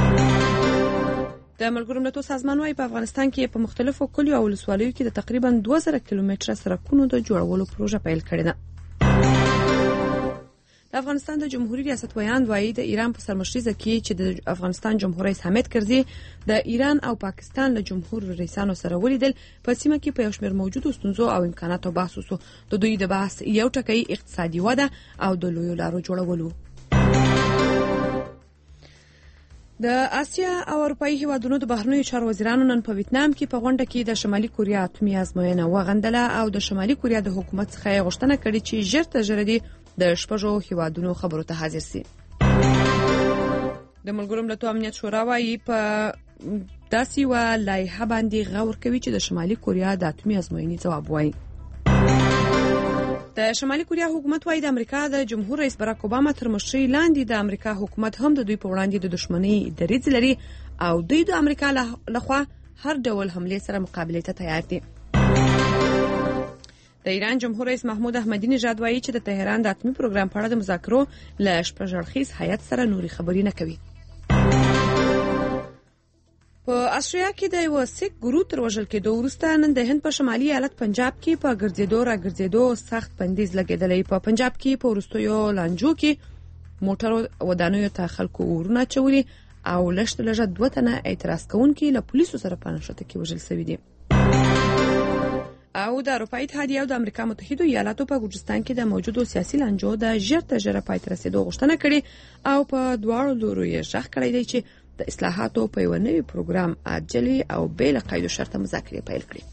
د ملګرو ملتونو سازمان وايي په افغانستان کې په مختلفو کلیو او ولسوالیو کې د تقریبا دوه زره کیلومتره سړکونو د جوړولو پروژه پیل کړې ده. د افغانستان د جمهوریت ریاست ویاند وايي د ایران په سرمشریزه کې چې د افغانستان جمهور رئیس حامد کرزي د ایران او پاکستان له جمهور رئیسانو سره ولیدل. په سیمه کې په یو شمېر موجودو ستونزو او امکاناتو بحث وشو. د دوی د بحث یو ټکی اقتصادي وده او د لویو لارو جوړولو. د آسیا او اروپאי هیوادونو د بهرنیو چارو وزیرانو نن په ویتنام کې په غونډه کې د شمالي کوریا اتومي ازموینه وغندله او د شمالي کوریا د حکومت څخه غوښتنه کړې چې ژر تر ژره دي د شپږو هیوادونو خبرو ته حاضر سي. د ملګرو ملتونو امنیت شورا وايي په داسې و لایحه باندې غور کوي چې د شمالي کوریا د اتومي ازموینې ځواب وایي. د شمالي کوریا حکومت وايي د امریکا د جمهور رئیس باراک اوباما تر مشرۍ لاندې د امریکا حکومت هم د دوی په وړاندې د دښمنۍ دریځ لري او دوی د امریکا لخوا هر ډول حمله سره مقابله ته تیار دي. د ایران جمهور رئیس محمود احمدی نژاد وايي چې د تهران د اتمی پروګرام په اړه د مذاکرو له شپږ اړخیز هیئت سره نوري خبرې نه کوي. په استرالیا کې د یو سیک ګروپ تر وژل کېدو وروسته نن د هند په شمالي ایالت پنجاب کې په ګرځېدو را ګرځېدو سخت بندیز لګېدلی. په پنجاب کې په وروستیو لانجو کې موټر ودانیو ته خلکو ورونه اچولي او لږ لږه دوه تنه اعتراض کوونکي له پولیسو سره په نښته کې وژل شوي دي. او د اروپאי اتحادیه او د امریکا متحده ایالاتو په ګورجستان کې د موجودو سیاسي لانجو د ژر تر ژره پای ته رسېدو غوښتنه کړې او په دواړو لورو یې غږ کړی دی چې د اصلاحاتو په یو نوي پروګرام عاجلي او بې له قید شرطه مذاکرې پیل کړي.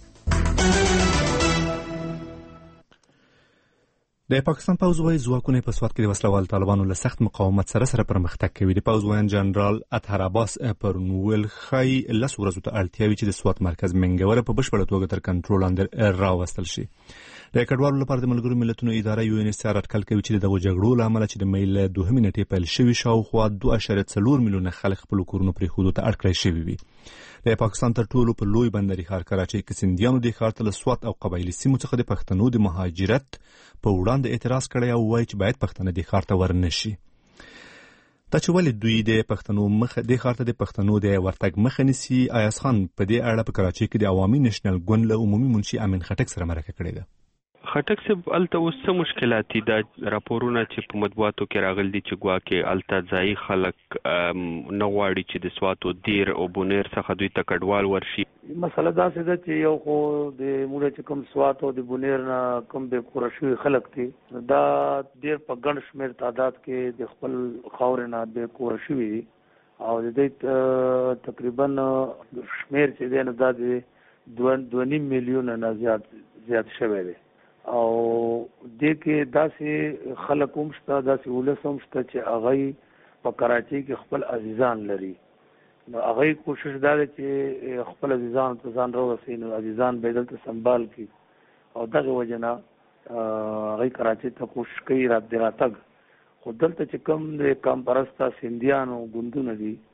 د پاکستان پوځ وايي ځواکونه په سوات کې د وسلوال طالبانو له سخت مقاومت سره سره پرمختګ کوي. د پوځ وایي جنرال اطهر عباس پرنوول خای لس ورځو ته اړتیا وي چې د سوات مرکز منګوره په بشپړه توګه تر کنټرول لاندې راوستل شي. د کډوالو لپاره د ملګرو ملتونو اداره یو ان ایس سی ار اټکل کوي چې دغه جګړو له امله چې د میل دوه منټې پیل شوی شاوخوا دوه اعشاریه څلور میلیونه خلک خپل کورونو پرېښودو ته اړ کړی شوي وي. د پاکستان تر ټولو په لوی بندري ښار کراچۍ کې سیندیانو د ښار ته له سوات او قبایلي سیمو څخه د پښتنو د مهاجرت په وړاندې اعتراض کړی او وایي چې باید پښتانه د ښار ته ورنشي. دا چې ولې دوی د پښتنو مخه د ښار ته د پښتنو د ورتګ مخه نیسي. ایاز خان په دې اړه په کراچۍ کې د عوامي نیشنل ګوند له عمومي منشي امین خټک سره مرکه کړې ده. خټک صاحب الته اوس څه مشکلات دي؟ دا راپورونه چې په مطبوعاتو کې راغلي دي چې ګواکې الته ځایي خلک نه غواړي چې د سواتو دیر او بونیر څخه دوی ته کډوال ورشي. مسله داسې ده چې یو خو د موږ چې کوم سوات او د بونیر نه کوم بې کوره شوي خلک دي دا ډېر په ګڼ شمېر تعداد کې د خپل خاورې نه بې کوره شوي دي او د دوی تقریبا شمېر چې دی نو دا د دوه نیم میلیونه نه زیات زیات شوی دی او دې کې داسې خلک هم شته داسې ولس هم شته چې هغه په کراچۍ کې خپل عزیزان لري. نو هغه کوشش دا دی چې خپل عزیزان ته ځان راورسوي نو عزیزان به دلته سنبال کړي او دغه وجه نه هغه کراچۍ ته کوشش کوي راتګ راتګ. خو دلته چې کوم د قام پرسته سیندیانو ګوندونه دي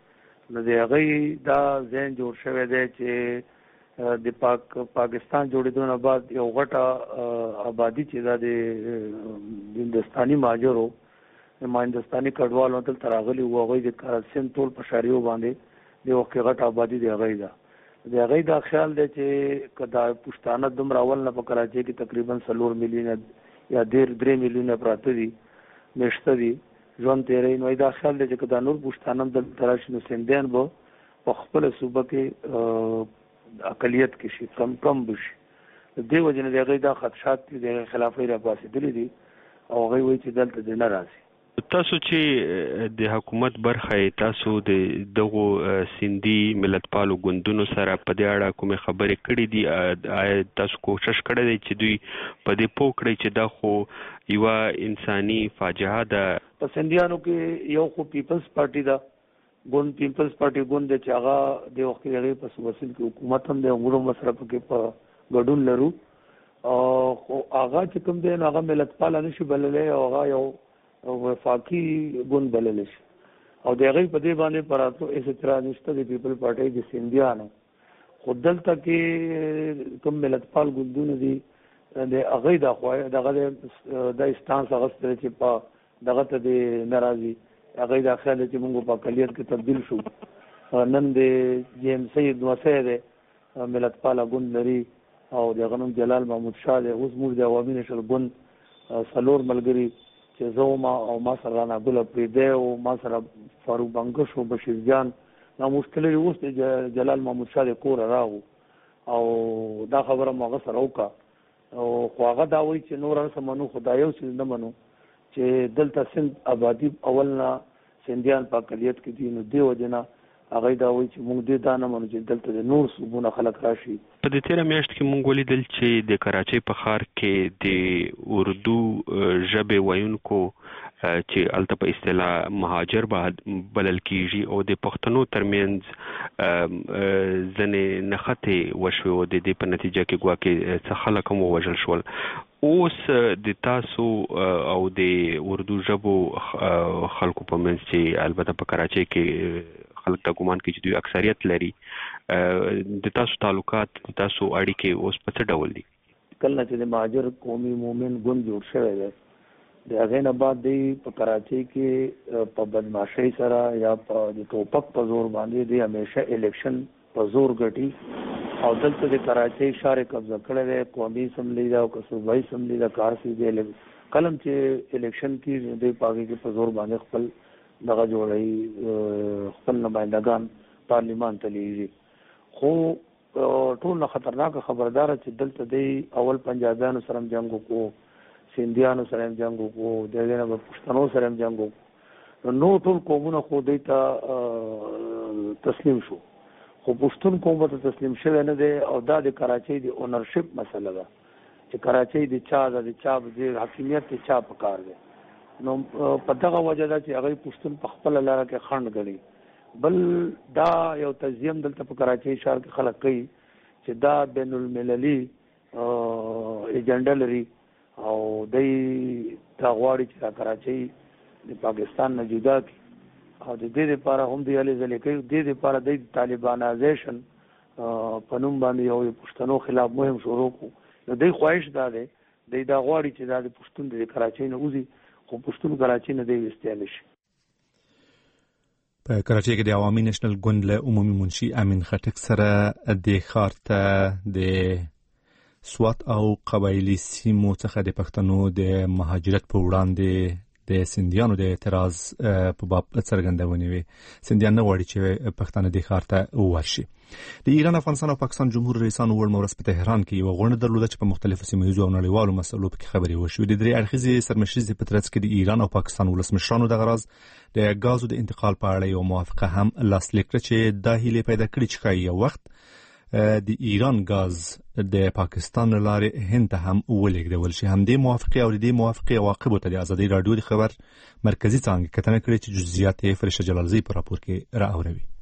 نو د هغې دا ذهن جوړ شوی دی چې د پاک پاکستان جوړېدو نه بعد یو غټه آبادي چې دا د هندوستاني مهاجرو ما هندوستاني کډوالو دلته راغلي وو، هغوی د کارل سند ټول په شاریو باندې د وخت کې غټه آبادي د هغې ده. د هغې دا خیال دی چې که دا پښتانه دومره اول نه په کراچۍ کې تقریبا څلور میلیونه یا ډېر درې میلیونه پراته دي، میشته دي، ژوند تېروي، نو دا خیال دی چې که دا نور پښتانه هم دلته راشي نو سندیان به په خپله صوبه کې اقلیت کې شي، کم کم به شي. د دې وجې نه د هغې دا خدشات دي، د هغې خلافۍ راپاڅېدلي دي او هغوی وایي چې دلته دې نه راځي. تاسو چې د حکومت برخه یې، تاسو د دغو سیندي ملتپالو ګوندونو سره په دې اړه کومې خبرې کړې دي؟ آیا تاسو کوشش کړی دی چې دوی په دې پوه کړئ چې دا خو یوه انساني فاجعه ده؟ په سندیانو کې یو خو پیپلز پارټي ده، ګوند پیپلز پارټي ګوند دی چې هغه د وخت کې هغې په صوبه سند کې حکومت هم دی، موږ هم سره پکې په ګډون لرو. خو هغه چې کوم دی نو هغه ملتپاله نه شي بللی او هغه یو وفاقي ګوند بللی شي او د هغې په دې باندې په راتلو هېڅ اعتراض نشته د پیپل پارټۍ د سندیانو. خو دلته کې کوم ملتپال ګوندونه دي د هغې دا خوا دغه دا اسټانس اخیستی دی چې په دغه ته دې نه راځي. هغې دا خیال دی چې موږ په اقلیت کې تبدیل شو. نن د جی ایم سی دوسی دی ملتپاله ګوند لري او د هغه نوم جلال محمود شاه دی. اوس موږ د عوامي نشل ګوند څلور ملګري چې زه وم او ما سره رانا ګل پریدی او ما سره فاروق بنګش او بشیر جان، دا مشکلې اوس د جلال محمود شاه د کوره راغو او دا خبره مو هغه سره وکړه. خو هغه دا وایي چې نور هر څه منو، خو دا یو څیز نه منو چې دلته سند آبادي اول نه سندیان په اقلیت کې دي، نو دې وجې نه هغوی دا وایي چې موږ دې دا نه منو چې دلته د نور صوبونه خلک راشي. په دې تېره میاشت کې موږ ولیدل چې د کراچۍ په ښار کې د اردو ژبې ویونکو چې هلته په اصطلاح مهاجر بلل کېږي او د پښتنو ترمنځ ځینې نښتې وشوې او د دې په نتیجه کې ګواکې څه خلک هم ووژل شول. اوس د تاسو او د اردو ژبو خلکو په منځ چې البته په کراچۍ کې خلک دا ګمان کوي چې دوی اکثریت لري، د تاسو تعلقات، د تاسو اړیکې اوس په څه ډول دي؟ کله نه چې د مهاجر قومي مومن ګوند جوړ شوی دی، د هغې نه بعد دی په کراچۍ کې په بدماشۍ سره یا په د ټوپک په زور باندې دی همیشه الیکشن په زور ګټي او دلته د کراچۍ ښار یې قبضه کړی دی. قومي اسمبلي ده او که صوبایي اسمبلي ده، کار سي دی کلم چې الیکشن کېږي دی په هغې کې په زور باندې خپل دغه جوړوي، خپل نمایندګان پارلیمان ته لیږي. خو ټول نه خطرناکه خبرداره چې دلته دی اول پنجابیانو سره هم جنګ وکړو، سیندیانو سره هم جنګ وکړو، د هغې نه به پښتنو سره هم جنګ وکړو. نو ټول قومونه خو دوی ته تسلیم شو، خو پښتون قوم ته تسلیم شوی نه دی او دا د کراچۍ د اونرشپ مسله ده چې کراچۍ د چا ده، د چا د حاکمیت د چا په کار دی. نو په دغه وجه ده چې هغوی پښتون په خپله لاره کې خنډ ګڼي. بل دا یو تزیم دلته په کراچۍ ښار کې خلک کوي چې دا بین المللي ایجنډا لري او دی دا غواړي چې دا کراچۍ د پاکستان نه جدا کړي او د دې لپاره هم دی هلې ځلې کوي. د دې لپاره دی طالبانایزیشن په نوم باندې یو پښتنو خلاف مهم شروع کړو. نو دی خواهش دا دی دی دا غواړي چې دا د پښتون د کراچۍ نه وځي، خو پښتون کراچۍ نه دی ویستیالی شي. په کراچۍ کې د عوامي نېشنل ګوند له عمومي منشي امین خټک سره د ښار ته د سوات او قبایلي سیمو څخه د پښتنو د مهاجرت په وړاندې د سندیانو د اعتراض په باب څرګندونې وې. سندیان نه غواړي چې پښتانه د ښار ته ورشي. د ایران، افغانستان او پاکستان جمهور رئیسانو وړمه ورځ په تهران کې یوه غونډه درلوده چې په مختلفو سیمه ییزو او نړیوالو مسلو پکې خبرې وشوې. د درې اړخیزې سرمشریزې په ترڅ کې د ایران او پاکستان ولسمشرانو دغه راز د ګازو د انتقال په اړه یوه موافقه هم لاسلیک کړه چې دا هیلې پیدا کړي چې ښایي یو وخت د ایران ګاز د پاکستان له لارې هند ته هم ولېږدول شي. همدې موافقې او د دې موافقې عواقبو ته د ازادۍ راډیو د خبر مرکزي څانګې کتنه کړې چې جزئیات یې فرشته جلالزۍ په راپور کې راوروي.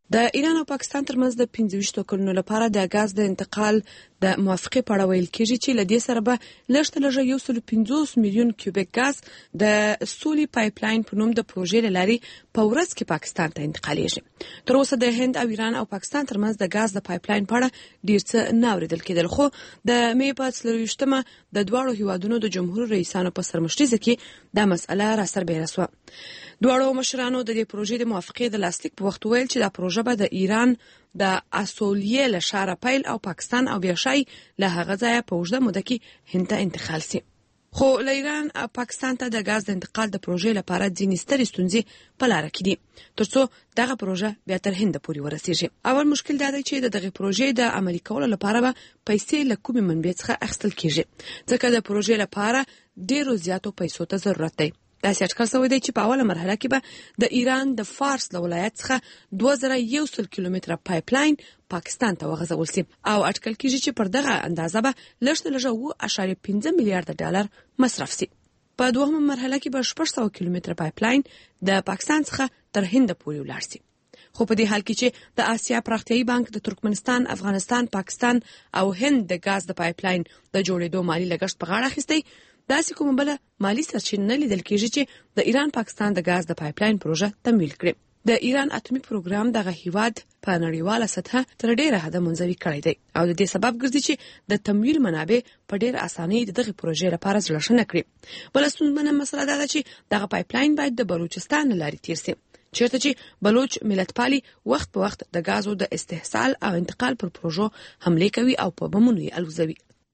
د ایران او پاکستان ترمنځ د پنځه ویشت کلونو لپاره د غاز د انتقال د موافقې په اړه ویل کېږي چې لدې سره به لږ تر لږه یو سل پنځوس میلیون کیوبیک غاز د سولي پایپ لاین په نوم د پروژې لارې په ورځ کې پاکستان ته انتقالېږي. تر اوسه د هند او ایران او پاکستان ترمنځ د غاز د پایپ لاین په اړه ډیر څه نه اورېدل کېدل، خو د مې په څلرویشتمه د دواړو هیوادونو د جمهور رئیسانو په سرمشرۍ کې دا مسأله را سربېره شوه. دواړو مشرانو د دې پروژې د موافقې د لاسلیک په وخت ویل چې دا پروژه به د ایران د اسولیه له ښاره پیل او پاکستان او بیا شای له هغه ځایه په اوږده موده کې هند ته انتقال شي. خو له ایران پاکستان ته د غاز د انتقال د پروژې لپاره ځینې سترې ستونزې په لاره کې دي ترڅو دغه پروژه بیا تر هند پورې ورسیږي. اول مشکل دا دی چې دغه پروژې د عملي کولو لپاره به پیسې له کومې منبع څخه اخیستل کیږي، ځکه د پروژې لپاره ډیرو زیاتو پیسو ته ضرورت دی. دا اټکل شوی دی چې په اوله مرحله کې به د ایران د فارس له ولایت څخه دوه زره یو سل کیلومتره پایپ لاین پاکستان ته وغځول شي او اټکل کېږي چې پر دغه اندازه به لږ تر لږه اوه اعشاریه پنځه میلیارډ ډالر مصرف شي. په دوهمه مرحله کې به شپږ سوه کیلومتره پایپ لاین د پاکستان څخه تر هند پورې ولاړ شي. خو په دې حال کې چې د آسیا پراختیایي بانک د ترکمنستان، افغانستان، پاکستان او هند د غاز د پایپ لاین د جوړېدو مالی لګښت په غاړه اخیستی، داسې کومه بله مالی سرچینه نه لیدل کېږي چې د ایران پاکستان د غاز د پایپ لاین پروژه تمویل کړي. د ایران اتمی پروګرام دغه هیواد په نړیواله سطحه تر ډیره حده منزوي کړی دی او د دې سبب ګرځي چې د تمویل منابع په ډیر اسانۍ دغه پروژې لپاره ځلښنه کړي. بل ستونزمنه مسله دا ده چې دغه پایپ لاین باید د بلوچستان لارې تیر شي، چیرته چې بلوچ ملتپالي وخت په وخت د غازو د استحصال او انتقال پر پروژو حمله کوي او په بمونو یې الوزوي.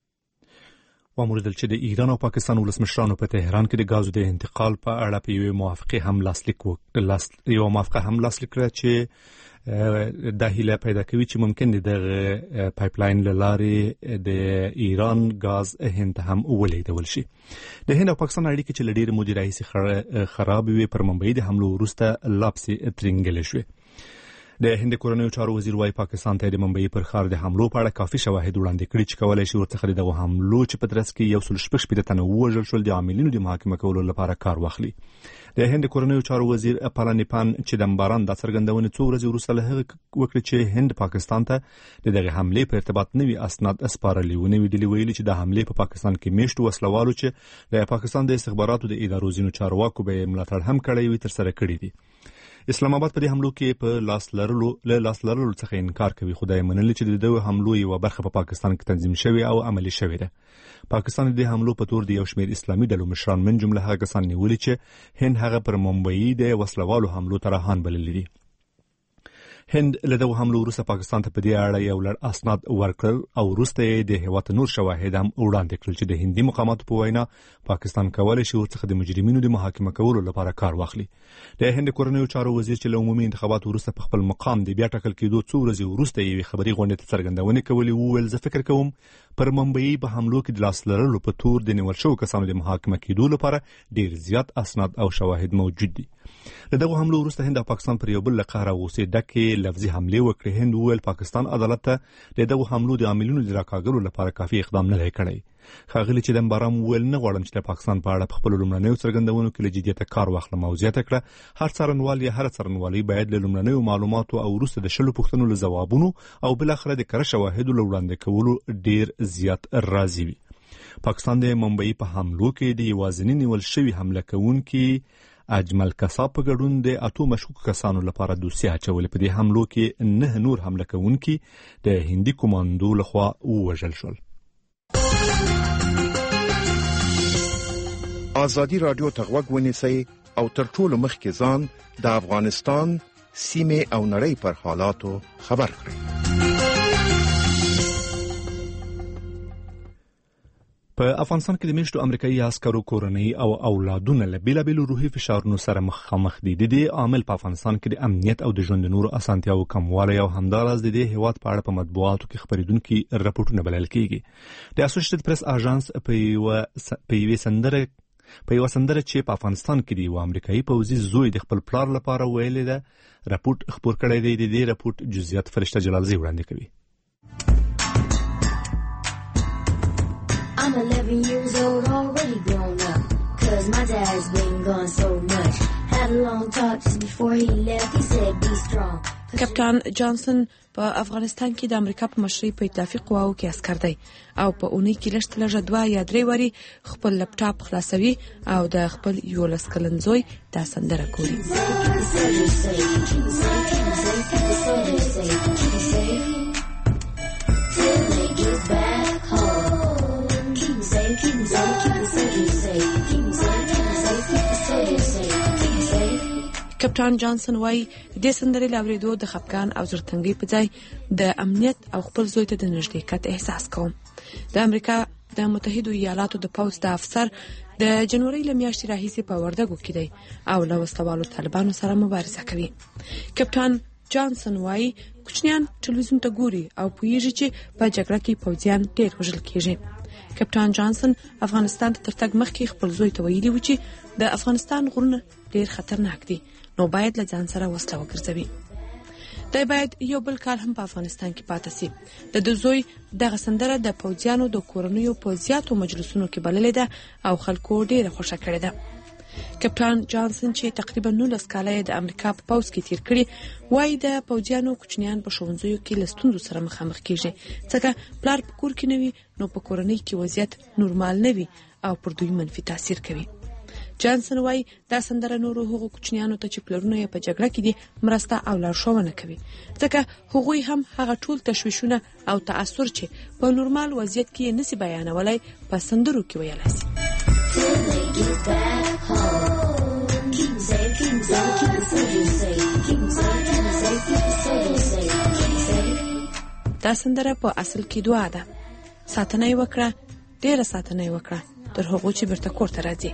واموردل چې د ایران او پاکستان ولسمشرانو په تهران کې د غازو د انتقال په اړه په یوه موافقه هم لاسلیک وکړه یو موافقه هم لاسلیک کړه چې د هیله پیدا کوي چې ممکن دی د پایپ لاین لارې د ایران غاز هند هم ولیدول شي. د هند او پاکستان اړیکې چې لډیر مودې راهیسې خراب وي پر منبعي د حملو وروسته لاپسې ترنګل شوې. د هند کورنیو چارو وزیر وايي پاکستان ته د منبعي پر ښار د حملو په اړه کافي شواهد وړاندې کړي چې کولای شي ورڅخه دغه حملو چې په ترڅ کې یو سل شپږ شپېته تنه ووژل شول د عاملینو د محاکمه کولو لپاره کار واخلي. د هند کورنیو چارو وزیر پالانیپان چدمباران د څرګندونې څو ورځې وروسته له هغه وکړه چې هند پاکستان ته د دغه حملې په ارتباط نوي اسناد اسپارلي و. نوي ډلې ویلي چې د حملې په پاکستان کې میشتو وسلوالو چې د پاکستان د استخباراتو د ادارو ځینو چارواکو به ملاتړ هم کړی وي ترسره کړي دي. اسلام آباد په دې حملو کې په لاس لرلو له لاس لرلو څخه انکار کوي، خدای منل چې د دوه حملو یو برخه په پاکستان کې تنظیم شوی او عملي شوی ده. پاکستان د حملو په تور د یو شمېر اسلامي ډلو مشران من جمله هغه کسان نیولي چې هند هغه پر منبعي د وسلوالو حملو ترهان بللي دي. هند له دغه حملو وروسته پاکستان ته په دې اړه یو لړ اسناد ورکړل او وروسته د هیواد نور شواهد هم وړاندې کړل چې د هندي مقاماتو په وینا پاکستان کولای شي ورڅخه د مجرمینو د محاکمه کولو لپاره کار واخلي. د هند کورنیو چارو وزیر چې له عمومي انتخاباتو وروسته په خپل مقام د بیا ټاکل کېدو څو ورځې وروسته یې خبري غونډې ته څرګندونې کولې وویل زه فکر کوم پر منبعي په حملو کې د لاس لرلو په تور د نیول شوو کسانو د محاکمه کېدو لپاره ډیر زیات اسناد او شواهد موجود دي. له دغه حملو وروسته هند او پاکستان پر یو بل له قهر او غوسې ډکې لفظي حملې وکړې. هند وویل پاکستان عدالت ته د دغه حملو د عاملینو د راکاږلو لپاره کافي اقدام نه دی کړی. ښاغلي چدمبارم وویل نه غواړم چې د پاکستان په اړه په خپلو لومړنیو څرګندونو کې له جدیته کار واخلم او زیاته کړه هر څارنوال یا هره څارنوالي باید له لومړنیو معلوماتو او وروسته د شلو پوښتنو له ځوابونو او بالاخره د کره شواهدو له وړاندې کولو ډیر زیات راضي وي. پاکستان د منبعي په حملو کې د یوازیني نیول شوي حمله کوونکي اجمل کساب په ګډون د اتو مشکوک کسانو لپاره دوسیه اچولې. په دې حملو کې نه نور حمله کوونکي د هندي کمانډو لخوا ووژل شول. ازادي رادیو ته غوږ ونیسئ او تر ټولو مخکې ځان د افغانستان سیمې او نړۍ پر حالاتو خبر کړئ. په افغانستان کې د میشتو امریکایي عسکرو کورنۍ او اولادونه له بیلابیلو روحي فشارونو سره مخامخ دي. د دې عامل په افغانستان کې د امنیت او د ژوند نورو اسانتیاو کموالی او همداراز د دې هیواد په اړه په مطبوعاتو کې خبرېدونکي راپورټونه بلل کېږي. د اسوسییټډ پریس اژانس په یو په یوه سندره په یو سندره چې په افغانستان کې دی و امریکایي پوځي زوی د خپل پلار لپاره ویلي ده راپورټ خبر کړی دی. د دې راپورټ جزئیات فرشته جلالزی وړاندې کوي. I'm eleven years old, already grown up, cause my dad's been gone so much. Had a long talk just before he left, he said be strong. کپټان جانسن په افغانستان کې د امریکا په مشرۍ په ائتلافي قواو کې عسکر دی او په اونۍ کې لږ تر لږه دوه یا درې واري خپل لپټاپ خلاصوي او د خپل یولس کلن زوی دا سندره ګوري. کپټان جانسن وايي د سندرې لاورېدو د خپګان او زړتنګۍ په ځای د امنیت او خپل زوی ته د نږدېکت احساس کوم. د امریکا د متحدو ایالاتو د پوځ د افسر د جنوري له میاشتې راهیسې په وردګو کې دی او له وسلوالو طالبانو سره مبارزه کوي. کپټان جانسن وايي کوچنیان ټلویزیون ته ګوري او پوهیږي چې په جګړه کې پوځیان ډېر وژل کېږي. کپټان جانسن افغانستان ته تر تګ مخکې خپل زوی ته ویلي و چې د افغانستان غرونه ډېر خطرناک دي نو باید له ځان سره وسله وګرځوي. دی باید یو بل کال هم په افغانستان کې پاتې شي. د د زوی دغه سندره د پوځیانو د کورنیو په زیاتو مجلسونو کې بللې ده او خلکو ډېره خوښه کړې ده. کپټان جانسن چې تقریبا نولس کاله د امریکا په پوځ کې تیر کړي وایي د پوځیانو کوچنیان په ښوونځیو کې له ستونزو سره مخامخ کېږي ځکه پلار په کور کې نه وي نو په کورنۍ کې وضعیت نورمال نه وي او پر دوی منفي تاثیر کوي. جانسن وايي دا سندره نورو هغو کوچنیانو ته چې پلرونه یې په جګړه کې دي مرسته او لارښوونه کوي ځکه هغوی هم هغه ټول تشویشونه او تاثر چې په نورمال وضعیت کې نسی بیانولای په سندرو کې ویلای شي. دا سندره په اصل کې دعا ده. ساتنه یې وکړه، ډېره ساتنه یې وکړه تر هغو چې بیرته کور ته راځي.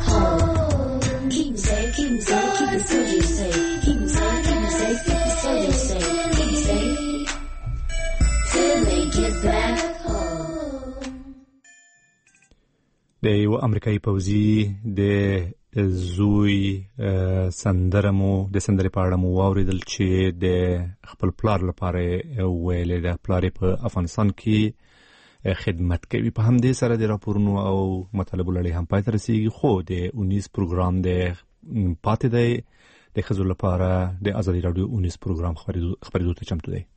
د یو امریکایي پوځي د زوی سندره مو د سندرې په اړه مو واورېدل چې د خپل پلار لپاره ویلې ده. پلار په افغانستان کې خدمت کوي. په همدې سره د راپورونو او مطالبو لړۍ هم پای ته رسیږي خو د اونیس پروګرام د پاتې دی د ښځو لپاره د ازادي راډیو اونیس پروګرام خپرېدو ته چمتو دی.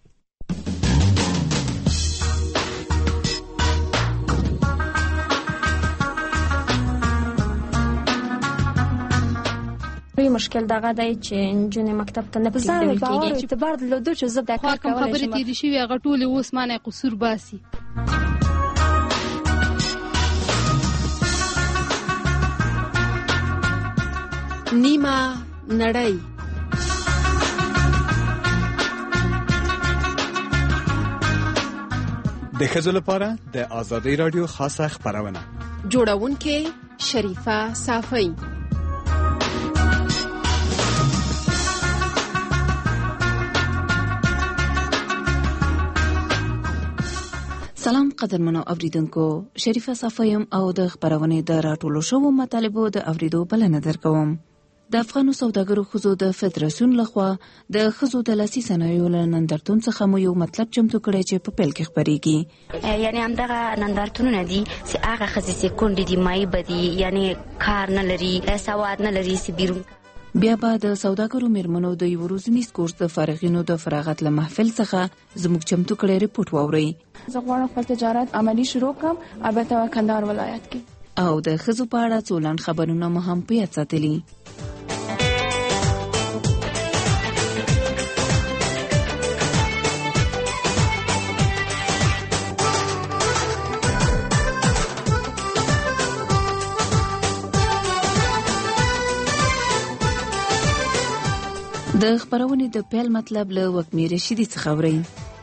مشکل دغه دی چې نجونې مکتب ته نه پرېږدول کېږي. اعتبار درلودو چې زه دا کار کولی شم. خبرې تېرې شوي هغه ټولې اوس مانه قصور باسي. نیمه نړۍ د ښځو لپاره د ازادۍ راډیو خاصه خپرونه جوړونکې شریفه صافی. سلام قدرمنو اوریدونکو، شریفه صافیم او د خبرونې د راټولو شوو مطالبو د اوریدو بلنه درکوم. د افغانو سوداګرو ښځو د فدراسیون لخوا د ښځو د لاسي صنایعو له نندارتون څخه مو یو مطلب چمتو کړی چې په پیل کې خپرېږي. یعنی همدغه نندارتونونه دي چې هغه ښځې چې کونډې دي، مایبه دي، یعنی کار نه لري، سواد نه لري، چې بیرون بیا به د سوداګرو میرمنو د یو ورځني کورس د فارغینو د فراغت له محفل څخه زموږ چمتو کړی رپورټ واورئ. زه غواړم خپل تجارت عملی شروع کړم، البته کندهار ولایت کې. او د ښځو په اړه څو لنډ خبرونه مو هم په یاد ساتلي. د خبرونې د پیل مطلب له وکمې رشیدي څخه اورئ.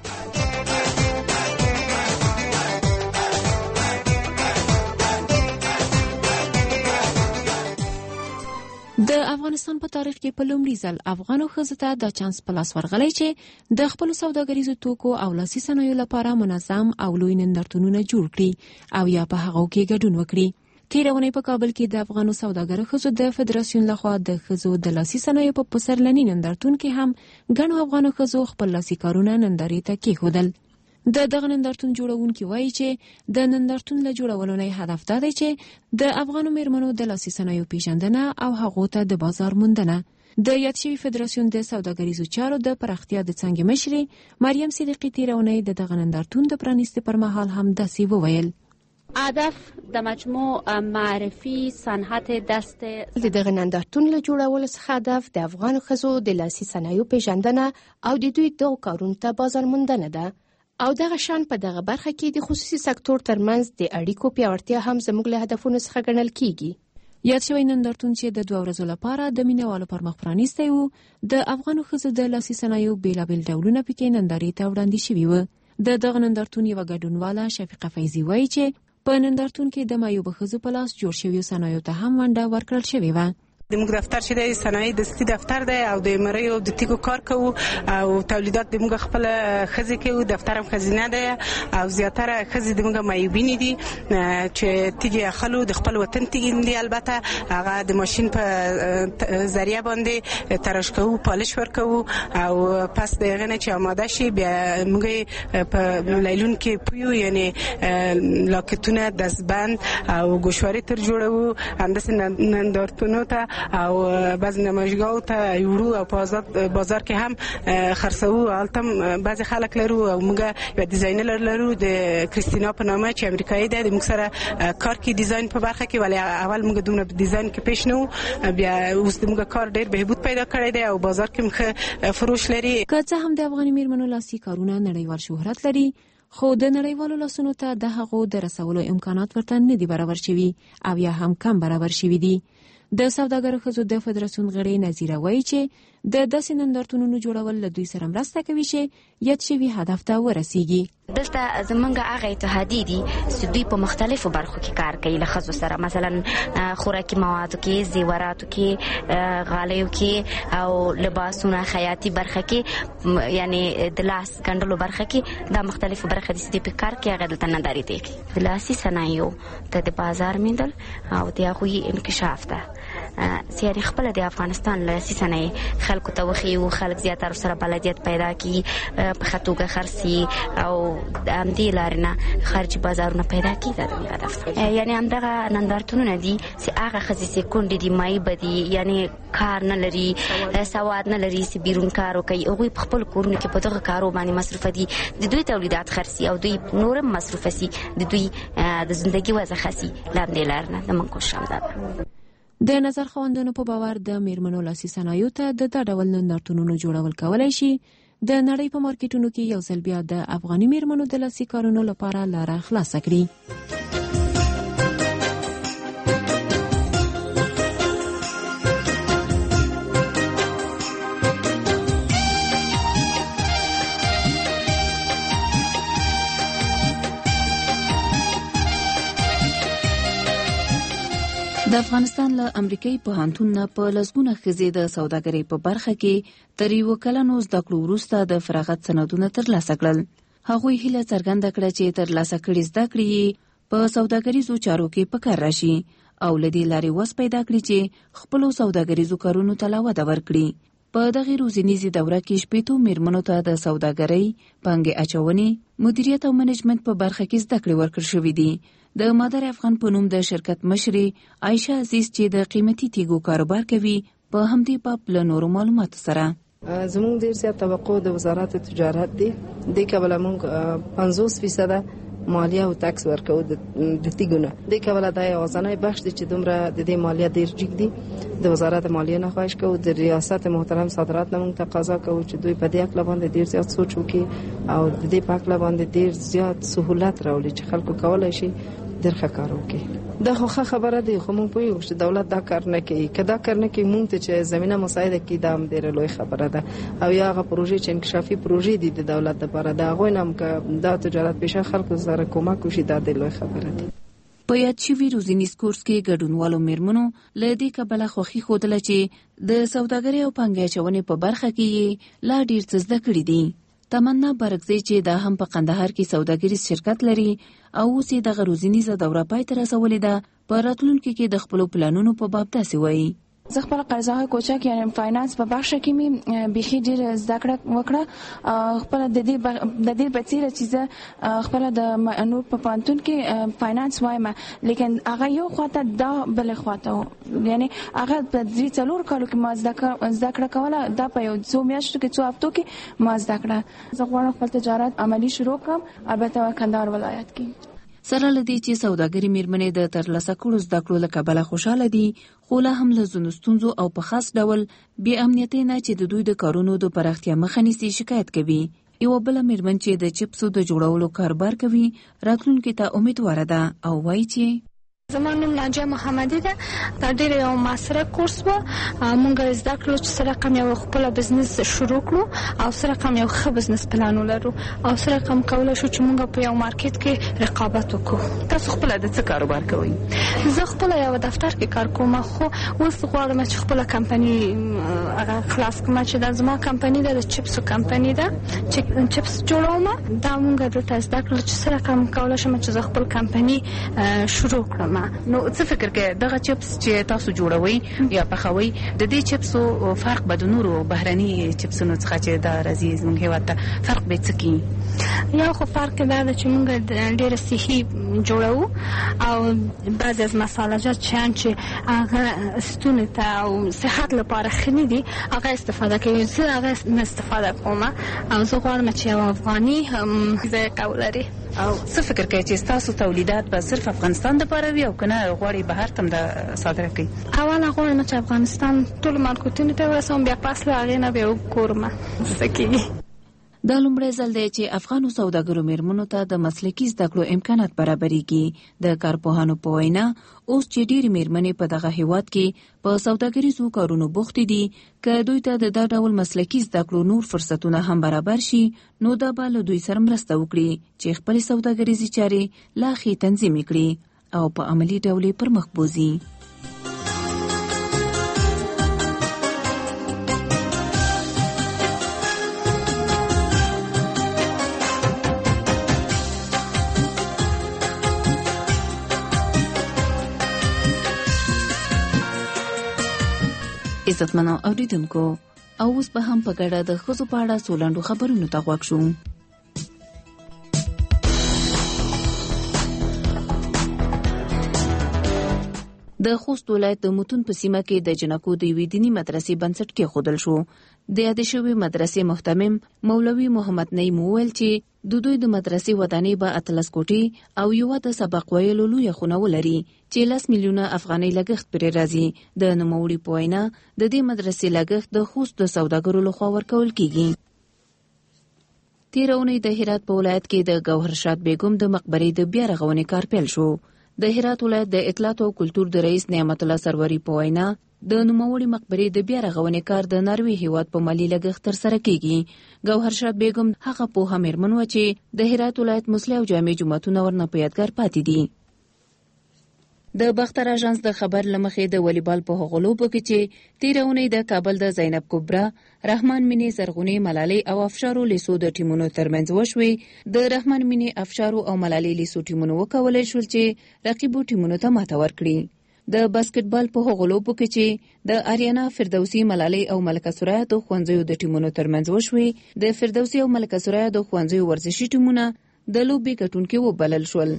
د افغانستان په تاریخ کې په لومړي ځل افغانو ښځو ته د چانس په لاس ورغلی چې د خپلو سوداګریزو توکو او لاسي صنایعو لپاره منظم او لوی نندارتونونه جوړ کړي او یا په هغو کې ګډون وکړي. تېره اونۍ په کابل کې د افغانو سوداګرو ښځو د فدراسیون لخوا د ښځو د لاسي صنایعو په پسرلني نندارتون کې هم ګڼو افغانو ښځو خپل لاسي کارونه نندارې ته کېښودل. د دغه نندارتون جوړونکي وایي چې د نندارتون له جوړولو نه هدف دا دی چې د افغانو میرمنو د لاسي صنایعو پیژندنه او هغو ته د بازار موندنه د یاد شوي فدراسیون د سوداګریزو چارو د پراختیا د څانګې مشرې مریم صدیقي تیرونی د دغه نندارتون د پرانیستې پر مهال هم داسې وویل. هدف د مجموع معرفي صنعت دست د دغه نندارتون له جوړولو څخه هدف د افغان ښځو د لاسي صنایعو پیژندنه او د دوی دغو کارونو ته بازار موندنه ده او دغه شان په دغه برخه کې د خصوصي سکتور ترمنځ د اړیکو پیاوړتیا هم زموږ له هدفونو څخه ګڼل کیږي. یاد شوی نندارتون چې د دوه ورځو لپاره د مینوالو پر مخ پرانیستی و، د افغانو ښځو د لاسي صنایعو بیلابیل ډولونه پکې نندارې ته وړاندې شوي و. د دغه نندارتون یوه ګډونواله شفیقه فیضي وایي چې په نندارتون کې د معیوبو ښځو په لاس جوړ شویو صنایعو ته هم ونډه ورکړل شوې وه. د موږ دفتر چې د صنایع دستي دفتر دی او د مریو د تیګو کار کوو او تولیدات د موږ خپل ښځې کوو. دفتر هم ښځینه دی او زیاتره ښځې د موږ معیوبینې دي چې تیګې اخلو د خپل وطن تیګې دي. البته هغه د ماشین په ذریعه باندې تراش کوو، پالش ورکوو او پس د هغې نه چې آماده شي بیا موږ په لیلون کې پویو، یعنې لاکتونه، دستبند او ګوشواري تر جوړوو. همداسې نندارتونو ته او بعض نمایشگاهو ته یورو او په آزاد بازار کې هم خرڅوو. هلته هم بعضې خلک لرو او موږ یوه ډیزاینر لرو د کریستینا په نامه چې امریکایي ده، د موږ سره کار کوي ډیزاین په برخه کې، ولی اول موږ دومره په ډیزاین کې پیش نه وو. بیا اوس د موږ کار ډېر بهبود پیدا کړی دی او بازار کې هم ښه فروش لري. که څه هم د افغاني میرمنو لاسي کارونه نړیوال شهرت لري، خو د نړیوالو لاسونو ته د هغو د رسولو امکانات ورته نه دي برابر شوي او یا هم کم برابر شوي دي. د سوداګرو ښځو د فدراسیون غړي نظیره وایي چې د داسې نندارتونونو جوړول له دوی سره مرسته کوي چې یاد شوي هدف ته ورسیږي. دلته زمونږ هغه اتحادیې دي چې دوی په مختلفو برخو کې کار کوي له ښځو سره، مثلا خوراکي موادو کې، زیوراتو کې، غالیو کې او لباسونه، خیاطي برخه کې، یعنی د لاس ګنډلو برخه کې. دا مختلفو برخه دي چې دوی په کار کې هغه دلته نندارې دی کوي. د لاسي صنایعو ته د بازار موندل او د هغوی انکشاف ده. یعنې خپله د افغانستان لاسي صنایع خلکو ته وښیو، خلک زیاتره سره بلدیت پیدا کړي، په ښه توګه خرڅي او د همدې لارې نه خارجي بازارونه پیدا کړي. دا د هدف یعنې همدغه نندارتونونه دي چې هغه ښځې چې کونډې دي، معیوبه دي، یعنې کار نه لري، سواد نه لري، چې بیرون کار وکوي، هغوی په خپلو کورونو کې په دغه کارو باندې مصروفه دي. د دوی تولیدات خرڅي او دوی نور هم مصروفه سي، د دوی د زندګي وضع ښه سي. له همدې لارې نه زموږ کوشش همدا ده. د نظر خواندونو په باور د میرمنو لاسي صنایعو ته د دا ډول نندارتونونو جوړول کولی شي د نړۍ په مارکیټونو کې یو ځل بیا د افغاني میرمنو د لاسي کارونو لپاره لاره خلاصه کړي. د افغانستان له امریکایي پوهنتون نه په لسګونه ښځې د سوداګرۍ په برخه کې تر یوه کلنو زده کړو وروسته د فراغت سندونه ترلاسه کړل. هغوی هیله څرګنده کړه چې ترلاسه کړي زده کړې په سوداګریزو چارو کې په کار راشي او له دې لارې وس پیدا کړي چې خپلو سوداګریزو کارونو ته لا وده ورکړي. په دغه روزنیزې دوره کې شپېتو میرمنو ته د سوداګرۍ، پانګې اچونې، مدیریت او منیجمنت په برخه کې زده کړې ورکړل شوې دي. د مادر افغان په نوم د شرکت مشرې عایشه عزیز چې د قیمتي تیږو کاروبار کوي په همدې باب له نورو معلوماتو سره زموږ ډیر زیات توقع د وزارت تجارت دی. د کبله موږ پنځوس فیصد مالیه او ټکس ورکو د تیګونه. د کبله د اوزانای بخش دي چې دومره د دې مالیه ډیر جګ دي. د وزارت مالیه نه خواهش کوو د ریاست محترم صادرات نه موږ تقاضا کوو چې دوی په دې اړه باندې ډیر زیات سوچ وکړي او د دې په اړه باندې ډیر زیات سہولت راولي چې خلکو کولای شي ډیر ښه کار وکړي. دا خو خبره دی، خو موږ پوهیږو چې دولت دا کار نه کوي. که دا کار نه کوي موږ ته چې زمینه مساعده کړي دا هم ډېره لوی خبره ده. او یا هغه پروژې چې انکشافي پروژې دي د دولت لپاره د هغوی نه هم که دا تجارت پیشه خلکو سره کومک وشي دا ډېر لوی خبره ده. په یاد شوي روزنیز کورس کې ګډونوالو میرمنو له دې کبله خوښي ښودله چې د سوداګرۍ او پانګې اچونې په برخه کې یې لا ډېر څه زده کړي دي. تمنا برګزی چې دا هم په قندهار کې سوداګریز شرکت لري او اوس دغه روزنیزه دوره پای ته رسولې ده، په راتلونکي کې د خپلو پلانونو په باب داسې وایي. زه خپل قرضه کوچک یعنی فاینانس په بخش کې می بيخي ډیر زده کړه وکړه خپل د دې د دې په څیر چې زه خپل د نور په پانتون کې فاینانس وایم لیکن هغه یو خواته دا بل خواته یعنی هغه په دې څلور کالو کې ما زده کړه کوله دا په یو څو میاشتو کې څو هفتو کې ما زده کړه. زه غواړم خپل تجارت عملی شروع کړم البته کندهار ولایت کې. سره لدی چې سوداګری میرمنې د ترلاسه کړو زده کړو له کبله خوشاله دي خو له هم له ځینو ستونزو او په خاص ډول بې امنیتۍ نه چې د دوی د کارونو د پراختیا مخه نیسي شکایت کوي. یوه بله میرمن چې د چپسو د جوړولو کاروبار کوي راتلونکي ته امیدواره ده او وایي چې زما نوم ناجیه محمدي ده. دا ډېر یو معاصره کورس و. موږ زده کړو چې څه رقم یو خپل بزنس شروع کړو او څه رقم یو ښه بزنس پلان ولرو او څه رقم کولی شو چې موږ په یو مارکیټ کې رقابت وکړو. تاسو خپله د څه کاروبار کوئ؟ زه خپله یو دفتر کې کار کوم خو اوس غواړم چې خپله کمپني هغه خلاص کړم چې دا زما کمپني ده د چپسو کمپني ده چې چپس جوړوم. دا موږ دلته زده کړل چې څه رقم کولی شم چې زه خپل کمپني شروع کړم. نو څه فکر کې دغه چپس چې تاسو جوړوي یا پخوي د دې چپسو فرق به د نورو بهرني چپسونو څخه چې دا راځي زموږ هېواد ته فرق به څه کوي؟ یو خو فرق دا ده چې موږ ډېر صحي جوړو او بعضې از مساله‌جات شیان چې هغه ستوني ته او صحت لپاره ښه نه دي هغه استفاده کوي. زه هغه نه استفاده کوم او زه غواړم چې یو افغاني ذایقه ولري. او څه فکر کوي چې ستاسو تولیدات به صرف افغانستان دپاره وي او که نه غواړئ بهر ته هم د صادره کړئ؟ اوله غواړم چې افغانستان ټولو مارکېټونو ته ورسوم بیا پس له هغې نه بیا وګورم څه کېږي. دا لومړی ځل دی چې افغانو سوداګرو میرمنو ته د مسلکي زده کړو امکانات برابرېږي. د کارپوهانو په وینا اوس چې ډېرې میرمنې په دغه هیواد کې په سوداګریزو کارونو بوختې دي که دوی ته د دا ډول مسلکي زده کړو نور فرصتونه هم برابر شي نو دا به له دوی سره مرسته وکړي چې خپلې سوداګریزې چارې لا ښې تنظیم کړي او په عملي ډول پر مخ بوځي. عزتمنو اوریدونکو او اوس به هم په ګډه د ښځو په اړه څو لنډو خبرونو ته غوږ شو. د خوست ولایت د متون په سیمه کې د جنکو د یوې دیني مدرسې بنسټ کېښودل شو. د یادې شوې مدرسې محتمم مولوي محمد نعیم وویل چې د دوی د مدرسې ودانۍ به اتلس کوټې او یوه د سبق ویلو لویه خونه ولري چې لس میلیونه افغانۍ لګښت پرې راځي. د نوموړي په وینا د دې مدرسې لګښت د خوست د سوداګرو لخوا ورکول کیږي. تېره اونۍ د هرات په ولایت کې د ګوهرشاد بیګم د مقبرې د بیا رغونې کار پیل شو. د هرات ولایت د اطلاعات او کلتور د رئیس نعمت الله سروری په وینا د نوموړي مقبرې د بیا رغونې کار د ناروې هیواد په مالي لګښت ترسره کیږي. ګوهرشاد بیګم هغه پوهه میرمن وه چې د هرات ولایت مسلح او جامع جوماتونه ورنه په یادګار پاتې دي. د باختر اژانس د خبر لمخې د والیبال په هغو لوبو کې چې تېره اونۍ د کابل د زینب کبرا، رحمان مینې زرغونې، ملالۍ او افشارو لیسو د ټیمونو ترمنځ وشوې. د رحمان مینې، افشارو او ملالۍ لیسو ټیمونو وکولی شول چې رقیبو ټیمونو ته ماته ورکړي. د باسکټبال په هغو لوبو کې چې د آریانا، فردوسي، ملالۍ او ملکه سرایه د ښوونځیو د ټیمونو ترمنځ وشوې. د فردوسي او ملکه سرایه د ښوونځیو ورزشي ټیمونه د لوبې ګټونکي وبلل شول.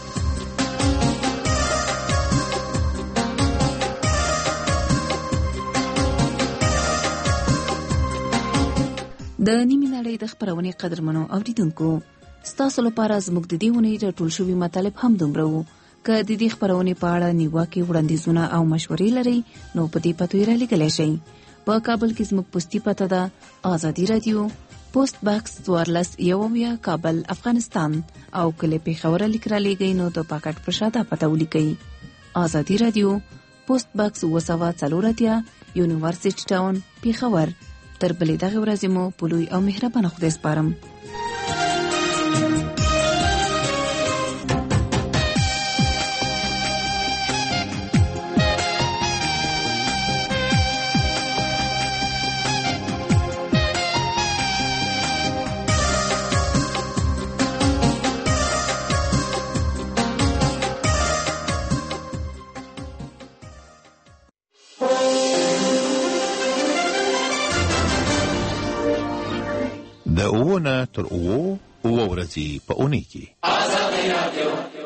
د نیمې نړۍ د خپرونې قدرمنو اوریدونکو، ستاسو لپاره زموږ د دې اونۍ راټول شوي مطالب هم دومره وو. که د دې خپرونې په اړه نیوکې، وړاندیزونه او مشورې لرئ نو په دې پتو یې رالیږلی شئ. په کابل کې زموږ پوسټي پته ده آزادي رادیو، پوسټ باکس څوارلس یو اویا، کابل، افغانستان. او کله پېښور لیک رالیږئ نو د پاکټ په شا دا پته ولیکئ: آزادي رادیو، پوسټ باکس اوه سوه څلور اتیا، یونیورسټي ټاون، پېښور. تر بلې دغې ورځې مو په لوی او مهربانه خدای سپارم. تر اوو اوو ورځې په اونۍ کې.